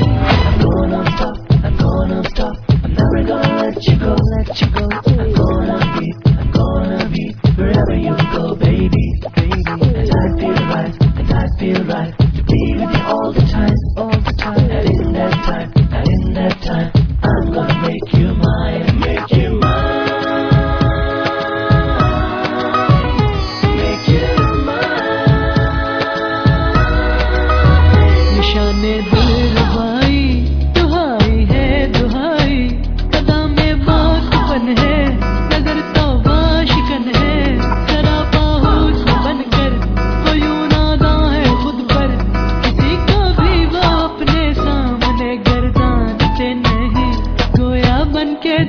I'm gonna stop, I'm never gonna let you go, let you go। I'm gonna be wherever you go, baby, baby। And I feel right to be with you all the time, all the time। And in that time, I'm gonna make you mine, make you mine, make you mine। निशाने दिल भाई दुहाई है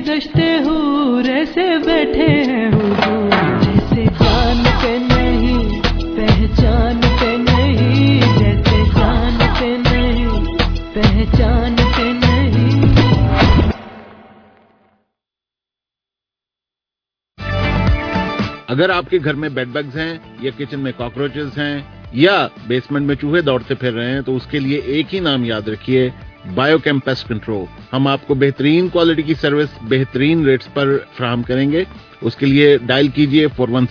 गश्ते हूरे से बैठे हैं हुजूर, जैसे जानते नहीं पहचानते नहीं, जैसे जानते नहीं पहचानते नहीं।
अगर आपके घर में बेड बग्स हैं या किचन में कॉकरोचेस हैं या बेसमेंट में चूहे दौड़ते फिर रहे हैं तो उसके लिए एक ही नाम याद रखिए, बायोकेम पेस्ट कंट्रोल। हम आपको बेहतरीन क्वालिटी की सर्विस बेहतरीन रेट्स पर फराहम करेंगे। उसके लिए डायल कीजिए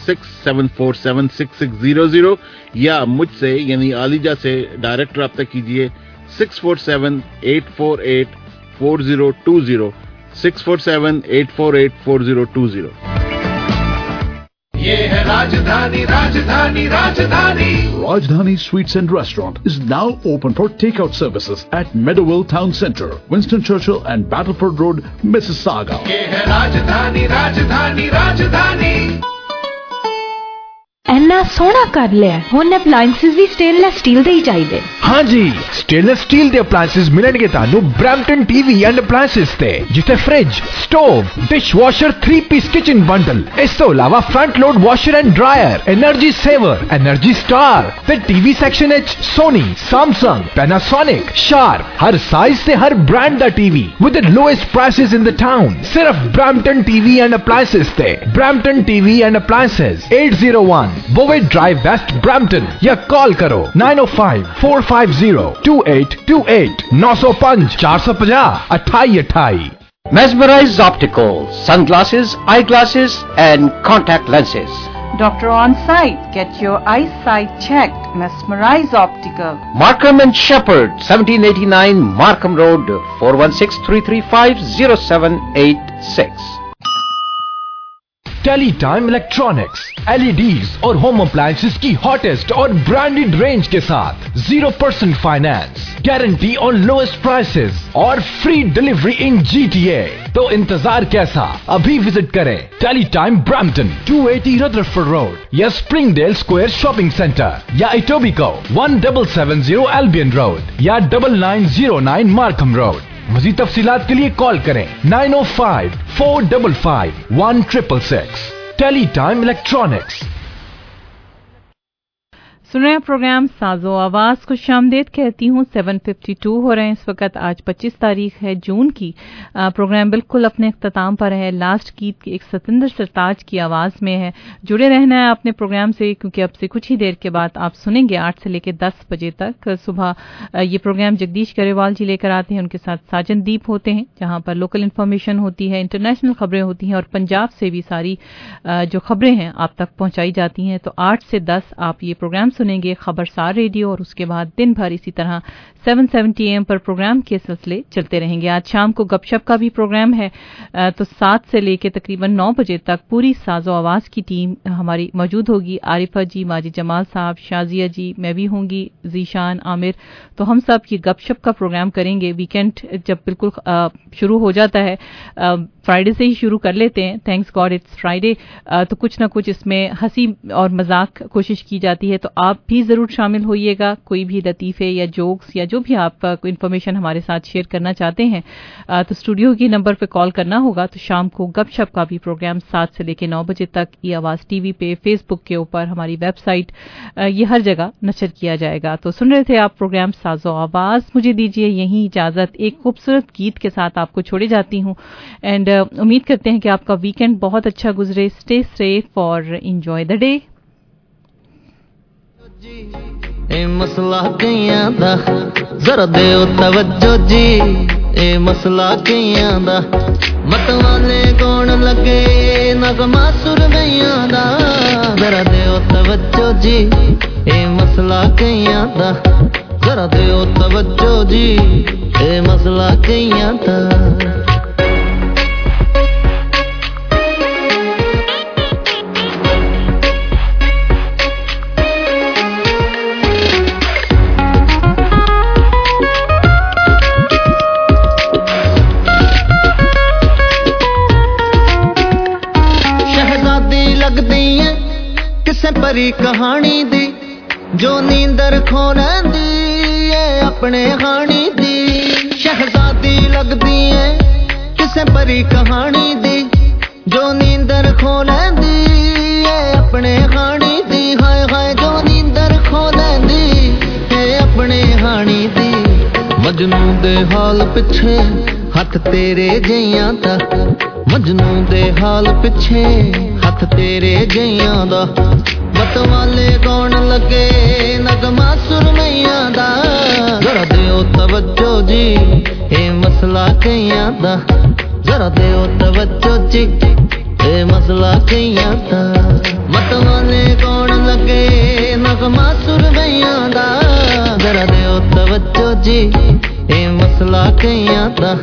4167476600 या मुझसे यानी आलिजा से डायरेक्ट रब्ता कीजिए 6478484020 6478484020।
ये है राजधानी राजधानी राजधानी। Rajdhani Sweets and Restaurant is now open for takeout services at Meadowville Town Centre, Winston Churchill and Battleford Road, Mississauga. ये है राजधानी राजधानी राजधानी।
इन्ना सोहना कर लिया हुण अप्लायंसेस भी स्टेनलेस स्टील दे ही चाहिए।
हाँ जी, स्टेनलेस स्टील दे अप्लायंसेस मिलणगे तानू ब्रैम्पटन टीवी एंड अप्लायंसेस ते, जिथे फ्रिज, स्टोव, डिश वॉशर, 3-पीस किचन बंडल, इस तो अलावा front load washer and dryer, energy saver, energy star ते टीवी सेक्शन एच सोनी, सैमसंग, पैनासोनिक, शार्प, हर साइज से हर ब्रांड दा TV with the lowest prices in the town. सिर्फ ब्रैम्पटन टीवी एंड अप्लायंसेस ते। Brampton TV and appliances 801 बोवेट drive west Brampton या कॉल करो 905-450-2828 905 450 2828।
Mesmerize Optical, sunglasses, eyeglasses and contact lenses.
Doctor on site. Get your eyesight checked. Mesmerize Optical.
Markham and Shepherd, 1789 Markham Road, 416-335-0786.
Teletime electronics, LEDs और होम अप्लायंसेस की हॉटेस्ट और ब्रांडेड रेंज के साथ 0% फाइनेंस, गारंटी और लोएस्ट प्राइसेस और फ्री डिलीवरी इन GTA। तो इंतजार कैसा, अभी विजिट करें टेलीटाइम ब्रैम्पटन 280 रदरफोर्ड रोड या स्प्रिंगडेल स्क्वायर शॉपिंग सेंटर या इटोबिको 1770 एल्बियन रोड या 9909 मार्कम रोड। मज़ीद तफसीलात के लिए कॉल करें 905-455-1666। टेलीटाइम इलेक्ट्रॉनिक्स।
सुन रहे हैं प्रोग्राम साजो आवाज को शामदेद कहती हूँ। 7:52 हो रहे हैं इस वक्त। आज 25 तारीख है जून की। प्रोग्राम बिल्कुल अपने अख्ताम पर है। लास्ट गीत की एक सतिंदर सरताज की आवाज में है। जुड़े रहना है अपने प्रोग्राम से, क्योंकि अब से कुछ ही देर के बाद आप सुनेंगे 8 से लेकर 10 बजे तक सुबह ये प्रोग्राम जगदीश गरेवाल जी लेकर आते हैं। उनके साथ साजन दीप होते हैं, जहां पर लोकल इन्फॉर्मेशन होती है, इंटरनेशनल खबरें होती हैं और पंजाब से भी सारी जो खबरें हैं आप तक पहुंचाई जाती हैं। तो 8 से 10 आप ये प्रोग्राम सुनेंगे खबरसार रेडियो, और उसके बाद दिन भर इसी तरह 7:70 AM पर प्रोग्राम के सिलसिले चलते रहेंगे। आज शाम को गपशप का भी प्रोग्राम है, तो 7 से लेकर तकरीबन 9 बजे तक पूरी साजो आवाज की टीम हमारी मौजूद होगी। आरिफा जी, माजिद जमाल साहब, शाजिया जी, मैं भी होंगी, जीशान, आमिर। तो हम सब ये गपशप का प्रोग्राम करेंगे। वीकेंड जब बिल्कुल शुरू हो जाता है, फ्राइडे से ही शुरू कर लेते हैं, थैंक्स गॉड इट्स फ्राइडे। तो कुछ ना कुछ इसमें हंसी और मजाक कोशिश की जाती है, तो आप भी जरूर शामिल होइएगा। कोई भी लतीफे या जोक्स या जो भी आप इन्फॉर्मेशन हमारे साथ शेयर करना चाहते हैं, तो स्टूडियो के नंबर पे कॉल करना होगा। तो शाम को गपशप का भी प्रोग्राम 7 से लेकर 9 बजे तक ये आवाज टीवी पे, फेसबुक के ऊपर, हमारी वेबसाइट, ये हर जगह नशर किया जाएगा। तो सुन रहे थे आप प्रोग्राम साजो आवाज। मुझे दीजिए यही इजाजत, एक खूबसूरत गीत के साथ आपको छोड़े जाती हूँ। एंड उम्मीद करते हैं कि आपका वीकेंड बहुत अच्छा गुजरे। स्टे सेफ और एंजॉय द डे।
ए मसला कईयां दा जरा देओ तवज्जो जी, ए मसला कईयां दा मतवाले कौन लगे नगमा सुरमैयां दा, जरा देओ तवज्जो जी, ए मसला कईयां दा जरा देओ तवज्जो जी, ए मसला कईयां दा। किसे परी कहानी दी जो नींदर खो रही है अपने हानी दी, शहजादी लगदी है
ਕਿਸੇ ਪਰੀ ਕਹਾਣੀ ਦੀ ਜੋ ਨੀਂਦਰ ਖੋ ਲੈਂਦੀ ਏ ਆਪਣੇ ਹਾਣੀ ਦੀ ਹਾਏ ਹਾਏ ਜੋ ਨੀਂਦਰ ਖੋ ਲੈਂਦੀ ਏ ਆਪਣੇ ਹਾਣੀ ਦੀ ਮਜਨੂ ਦੇ ਹਾਲ ਪਿੱਛੇ ਹੱਥ ਤੇਰੇ ਜਿਹੀਆਂ ਦਾ ਮਜਨੂ ਦੇ ਹਾਲ ਪਿੱਛੇ ਹੱਥ ਤੇਰੇ ਜਿਹੀਆਂ ਦਾ ਮਤਵਾਲੇ ਗਾਉਣ ਲੱਗੇ ਨਗਮਾ ਸੁਰਮਈਆਂ ਦਾ ਜ਼ਰਾ ਦਿਓ ਤਵੱਜੋ ਜੀ ਇਹ ਮਸਲਾ ਕਈਆਂ ਦਾ ਜ਼ਰਾ ਦਿਓ ਤਵੱਜੋ ਜੀ ਇਹ ਮਸਲਾ ਕਈਆਂ ਦਾ ਮਤਵਾਲੇ ਗਾਉਣ ਲੱਗੇ ਨਗਮਾ ਸੁਰਮਈਆਂ ਦਾ ਜ਼ਰਾ ਦਿਓ ਤਵੱਜੋ ਜੀ ਇਹ ਮਸਲਾ ਕਈਆਂ ਦਾ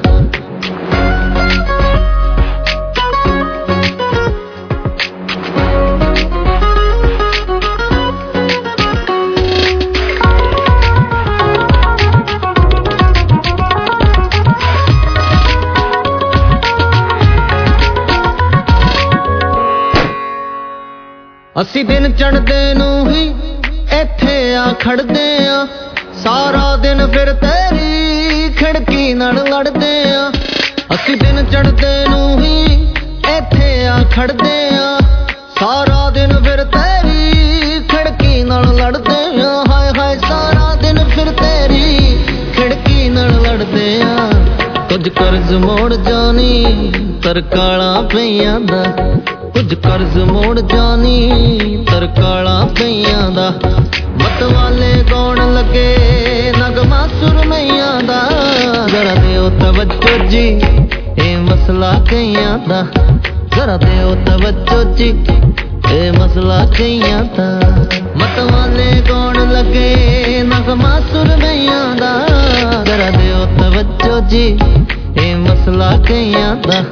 ਅਸੀਂ ਦਿਨ ਚੜ੍ਹਦੇ ਨੂੰ ਹੀ ਇੱਥੇ ਆ ਖੜਦੇ ਆ ਸਾਰਾ ਦਿਨ ਫਿਰ ਤੇਰੀ ਖਿੜਕੀ ਨਾਲ ਲੜਦੇ ਆ ਅਸੀਂ ਦਿਨ ਚੜ੍ਹਦੇ ਨੂੰ ਹੀ ਇੱਥੇ ਆ ਖੜਦੇ ਆ ਸਾਰਾ ਦਿਨ ਫਿਰ ਤੇਰੀ ਖਿੜਕੀ ਨਾਲ ਲੜਦੇ ਆ ਹਾਏ ਹਾਏ ਸਾਰਾ ਦਿਨ ਫਿਰ ਤੇਰੀ ਖਿੜਕੀ ਨਾਲ ਲੜਦੇ ਆ ਕੁਝ ਕਰਜ਼ ਮੋੜ ਜਾਣੀ ਤਰਕਾਲਾਂ ਪਈਆਂ ਦਾ ਕੁਝ ਕਰਜ਼ ਮੋੜ ਜਾਣੀ ਤਰਕਾਲਾਂ ਪਈਆਂ ਦਾ ਮਤਵਾਲੇ ਗਾਉਣ ਲੱਗੇ ਨਗਮਾ ਸੁਰਮਈਆਂ ਦਾ ਜ਼ਰਾ ਦਿਓ ਤਵੱਜੋ ਜੀ ਇਹ ਮਸਲਾ ਕਈਆਂ ਦਾ ਜ਼ਰਾ ਦਿਓ ਤਵੱਜੋ ਜੀ ਇਹ ਮਸਲਾ ਕਈਆਂ ਦਾ ਮਤਵਾਲੇ ਗਾਉਣ ਲੱਗੇ ਨਗਮਾ ਸੁਰਮਈਆਂ ਦਾ ਜ਼ਰਾ ਦਿਓ ਤਵੱਜੋ ਜੀ ਇਹ ਮਸਲਾ ਕਈਆਂ ਦਾ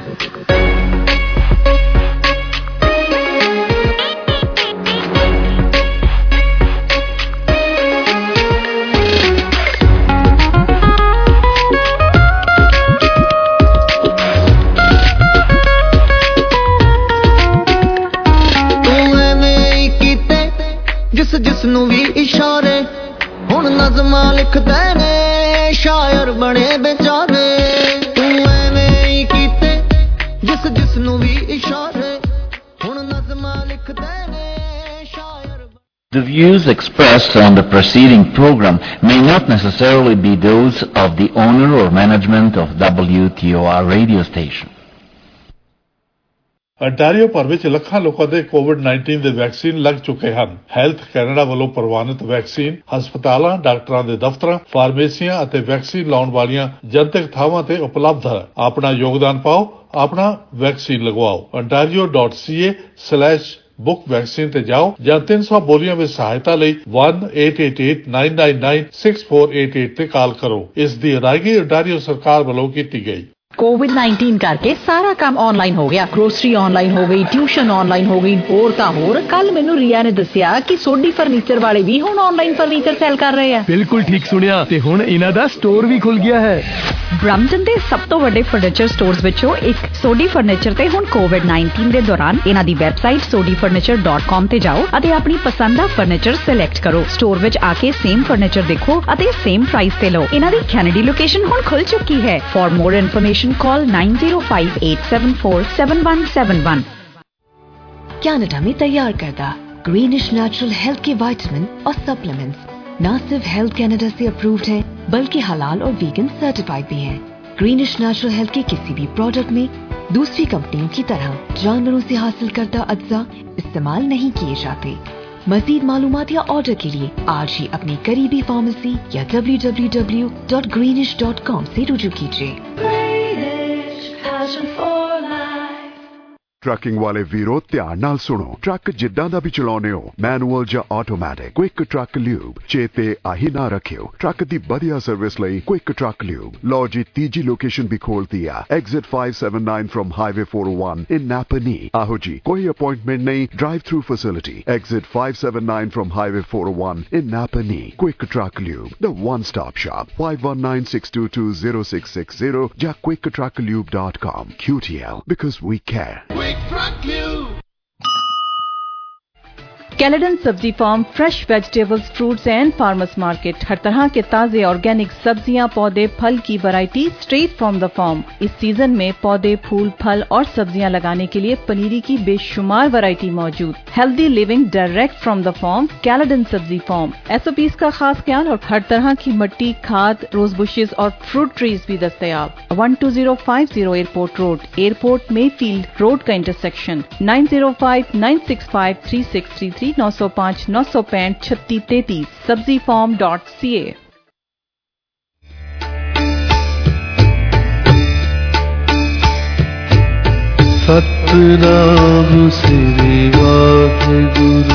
ਜਿਸ ਨੂੰ ਵੀ ਇਸ਼ਾਰੇ ਹੁਣ ਨਜ਼ਮਾਂ ਲਿਖਦੇ ਨੇ ਸ਼ਾਇਰ ਬਣੇ ਵਿਚਾਰੇ ਤੂੰ ਐਵੇਂ ਹੀ ਕੀਤੇ ਜਿਸ ਨੂੰ ਵੀ ਇਸ਼ਾਰੇ ਹੁਣ ਨਜ਼ਮਾਂ ਲਿਖਦੇ ਨੇ ਸ਼ਾਇਰ
The views expressed on the preceding program may not necessarily be those of the owner or management of WTOR radio station.
Ontario ਭਰ ਵਿੱਚ ਲੱਖਾਂ ਲੋਕਾਂ ਦੇ ਕੋਵਿਡ-19 ਦੇ ਵੈਕਸੀਨ ਲੱਗ ਚੁੱਕੇ ਹਨ। ਹੈਲਥ ਕੈਨੇਡਾ ਵੱਲੋਂ ਪ੍ਰਵਾਨਿਤ ਵੈਕਸੀਨ ਹਸਪਤਾਲਾਂ, ਡਾਕਟਰਾਂ ਦੇ ਦਫ਼ਤਰਾਂ, ਫਾਰਮੇਸੀਆਂ ਅਤੇ ਵੈਕਸੀਨ ਲਾਉਣ ਵਾਲੀਆਂ ਜਨਤਕ ਥਾਵਾਂ ਤੇ ਉਪਲਬਧ ਹੈ। ਆਪਣਾ ਯੋਗਦਾਨ ਪਾਓ, ਆਪਣਾ ਵੈਕਸੀਨ ਲਗਵਾਓ। ontario.ca/book vaccine ਤੇ ਜਾਓ ਜਾਂ 300 ਬੋਲੀਆਂ ਵਿੱਚ ਸਹਾਇਤਾ ਲਈ 1-888-999-6488 ਤੇ ਕਾਲ ਕਰੋ। ਇਸ ਦੀ ਅਦਾਇਗੀ ontario ਸਰਕਾਰ ਵੱਲੋਂ ਕੀਤੀ ਗਈ।
कोविड-19 करके सारा काम ऑनलाइन हो गया। ग्रोसरी ऑनलाइन हो गई, ट्यूशन ऑनलाइन हो गई, होर तां होर। कल मैनू रिया ने दसिया कि सोडी फर्नीचर वाले भी हुण ऑनलाइन फर्नीचर सेल कर रहे हैं।
बिल्कुल ठीक सुनिया ते हुण इन्हां दा स्टोर भी खुल गया है।
ब्रम्पटन दे सब तो वड्डे फर्नीचर स्टोर्स विचों एक सोडी फर्नीचर ते हुण कोविड-19 दे दौरान इन्हां दी वैबसाइट sodifurniture.com ते जाओ अते अपनी पसंद दा फर्नीचर सिलेक्ट करो। स्टोर विच आके सेम फर्नीचर देखो अते सेम प्राइस ते लो। इन्हां दी कैनेडी लोकेशन हुण खुल चुकी है। For more information call 9058747171।
Canada में तैयार करदा ग्रीनिश नेचुरल हेल्थ के विटामिन और सप्लीमेंट्स न सिर्फ हेल्थ कनाडा से अप्रूव्ड है बल्कि हलाल और वीगन सर्टिफाइड भी है। ग्रीनिश नेचुरल हेल्थ के किसी भी प्रोडक्ट में दूसरी कंपनियों की तरह जानवरों से हासिल करदा अज्जा इस्तेमाल नहीं किए जाते। मजीद मालूमात या ऑर्डर के लिए आज ही अपनी करीबी फार्मेसी या www.greenish.com से रुजू कीजिए।
ट्रकिंग वाले वीरो ध्यान नाल सुनो। ट्रक जिद्दां दा भी चलाउने हो, मैनुअल या ऑटोमैटिक, क्विक ट्रक ल्यूब चेते आही ना रखियो। ट्रक दी बढ़िया सर्विस लई क्विक ट्रक ल्यूब। लो जी तीजी लोकेशन भी खोल दिया, exit 579 from highway 401 in Napanee. आहो जी कोई अपॉइंटमेंट नहीं, drive through facility. Exit 579 from highway 401 in Napanee. Quick Truck Lube, the one stop shop. 5196220660 या quicktrucklube.com। QTL because we care।
Quick Truck Lube.
Caledon Sabzi farm, fresh vegetables, fruits and farmers market. हर तरह के ताजे ऑर्गेनिक सब्जियां, पौधे, फल की variety straight from the farm. इस सीजन में पौधे, फूल, फल और सब्जियां लगाने के लिए पनीरी की बेशुमार वैरायटी मौजूद। Healthy living direct from the farm, Caledon Sabzi farm. SOPs का खास ख्याल और हर तरह की मिट्टी, खाद, रोज बुशेस और फ्रूट ट्रीज भी दस्तयाब। 12050 airport road, airport Mayfield road का इंटरसेक्शन। 9059653633 905 965 3633 sabzifarm.ca।
सतनाम श्री वाहिगुरु।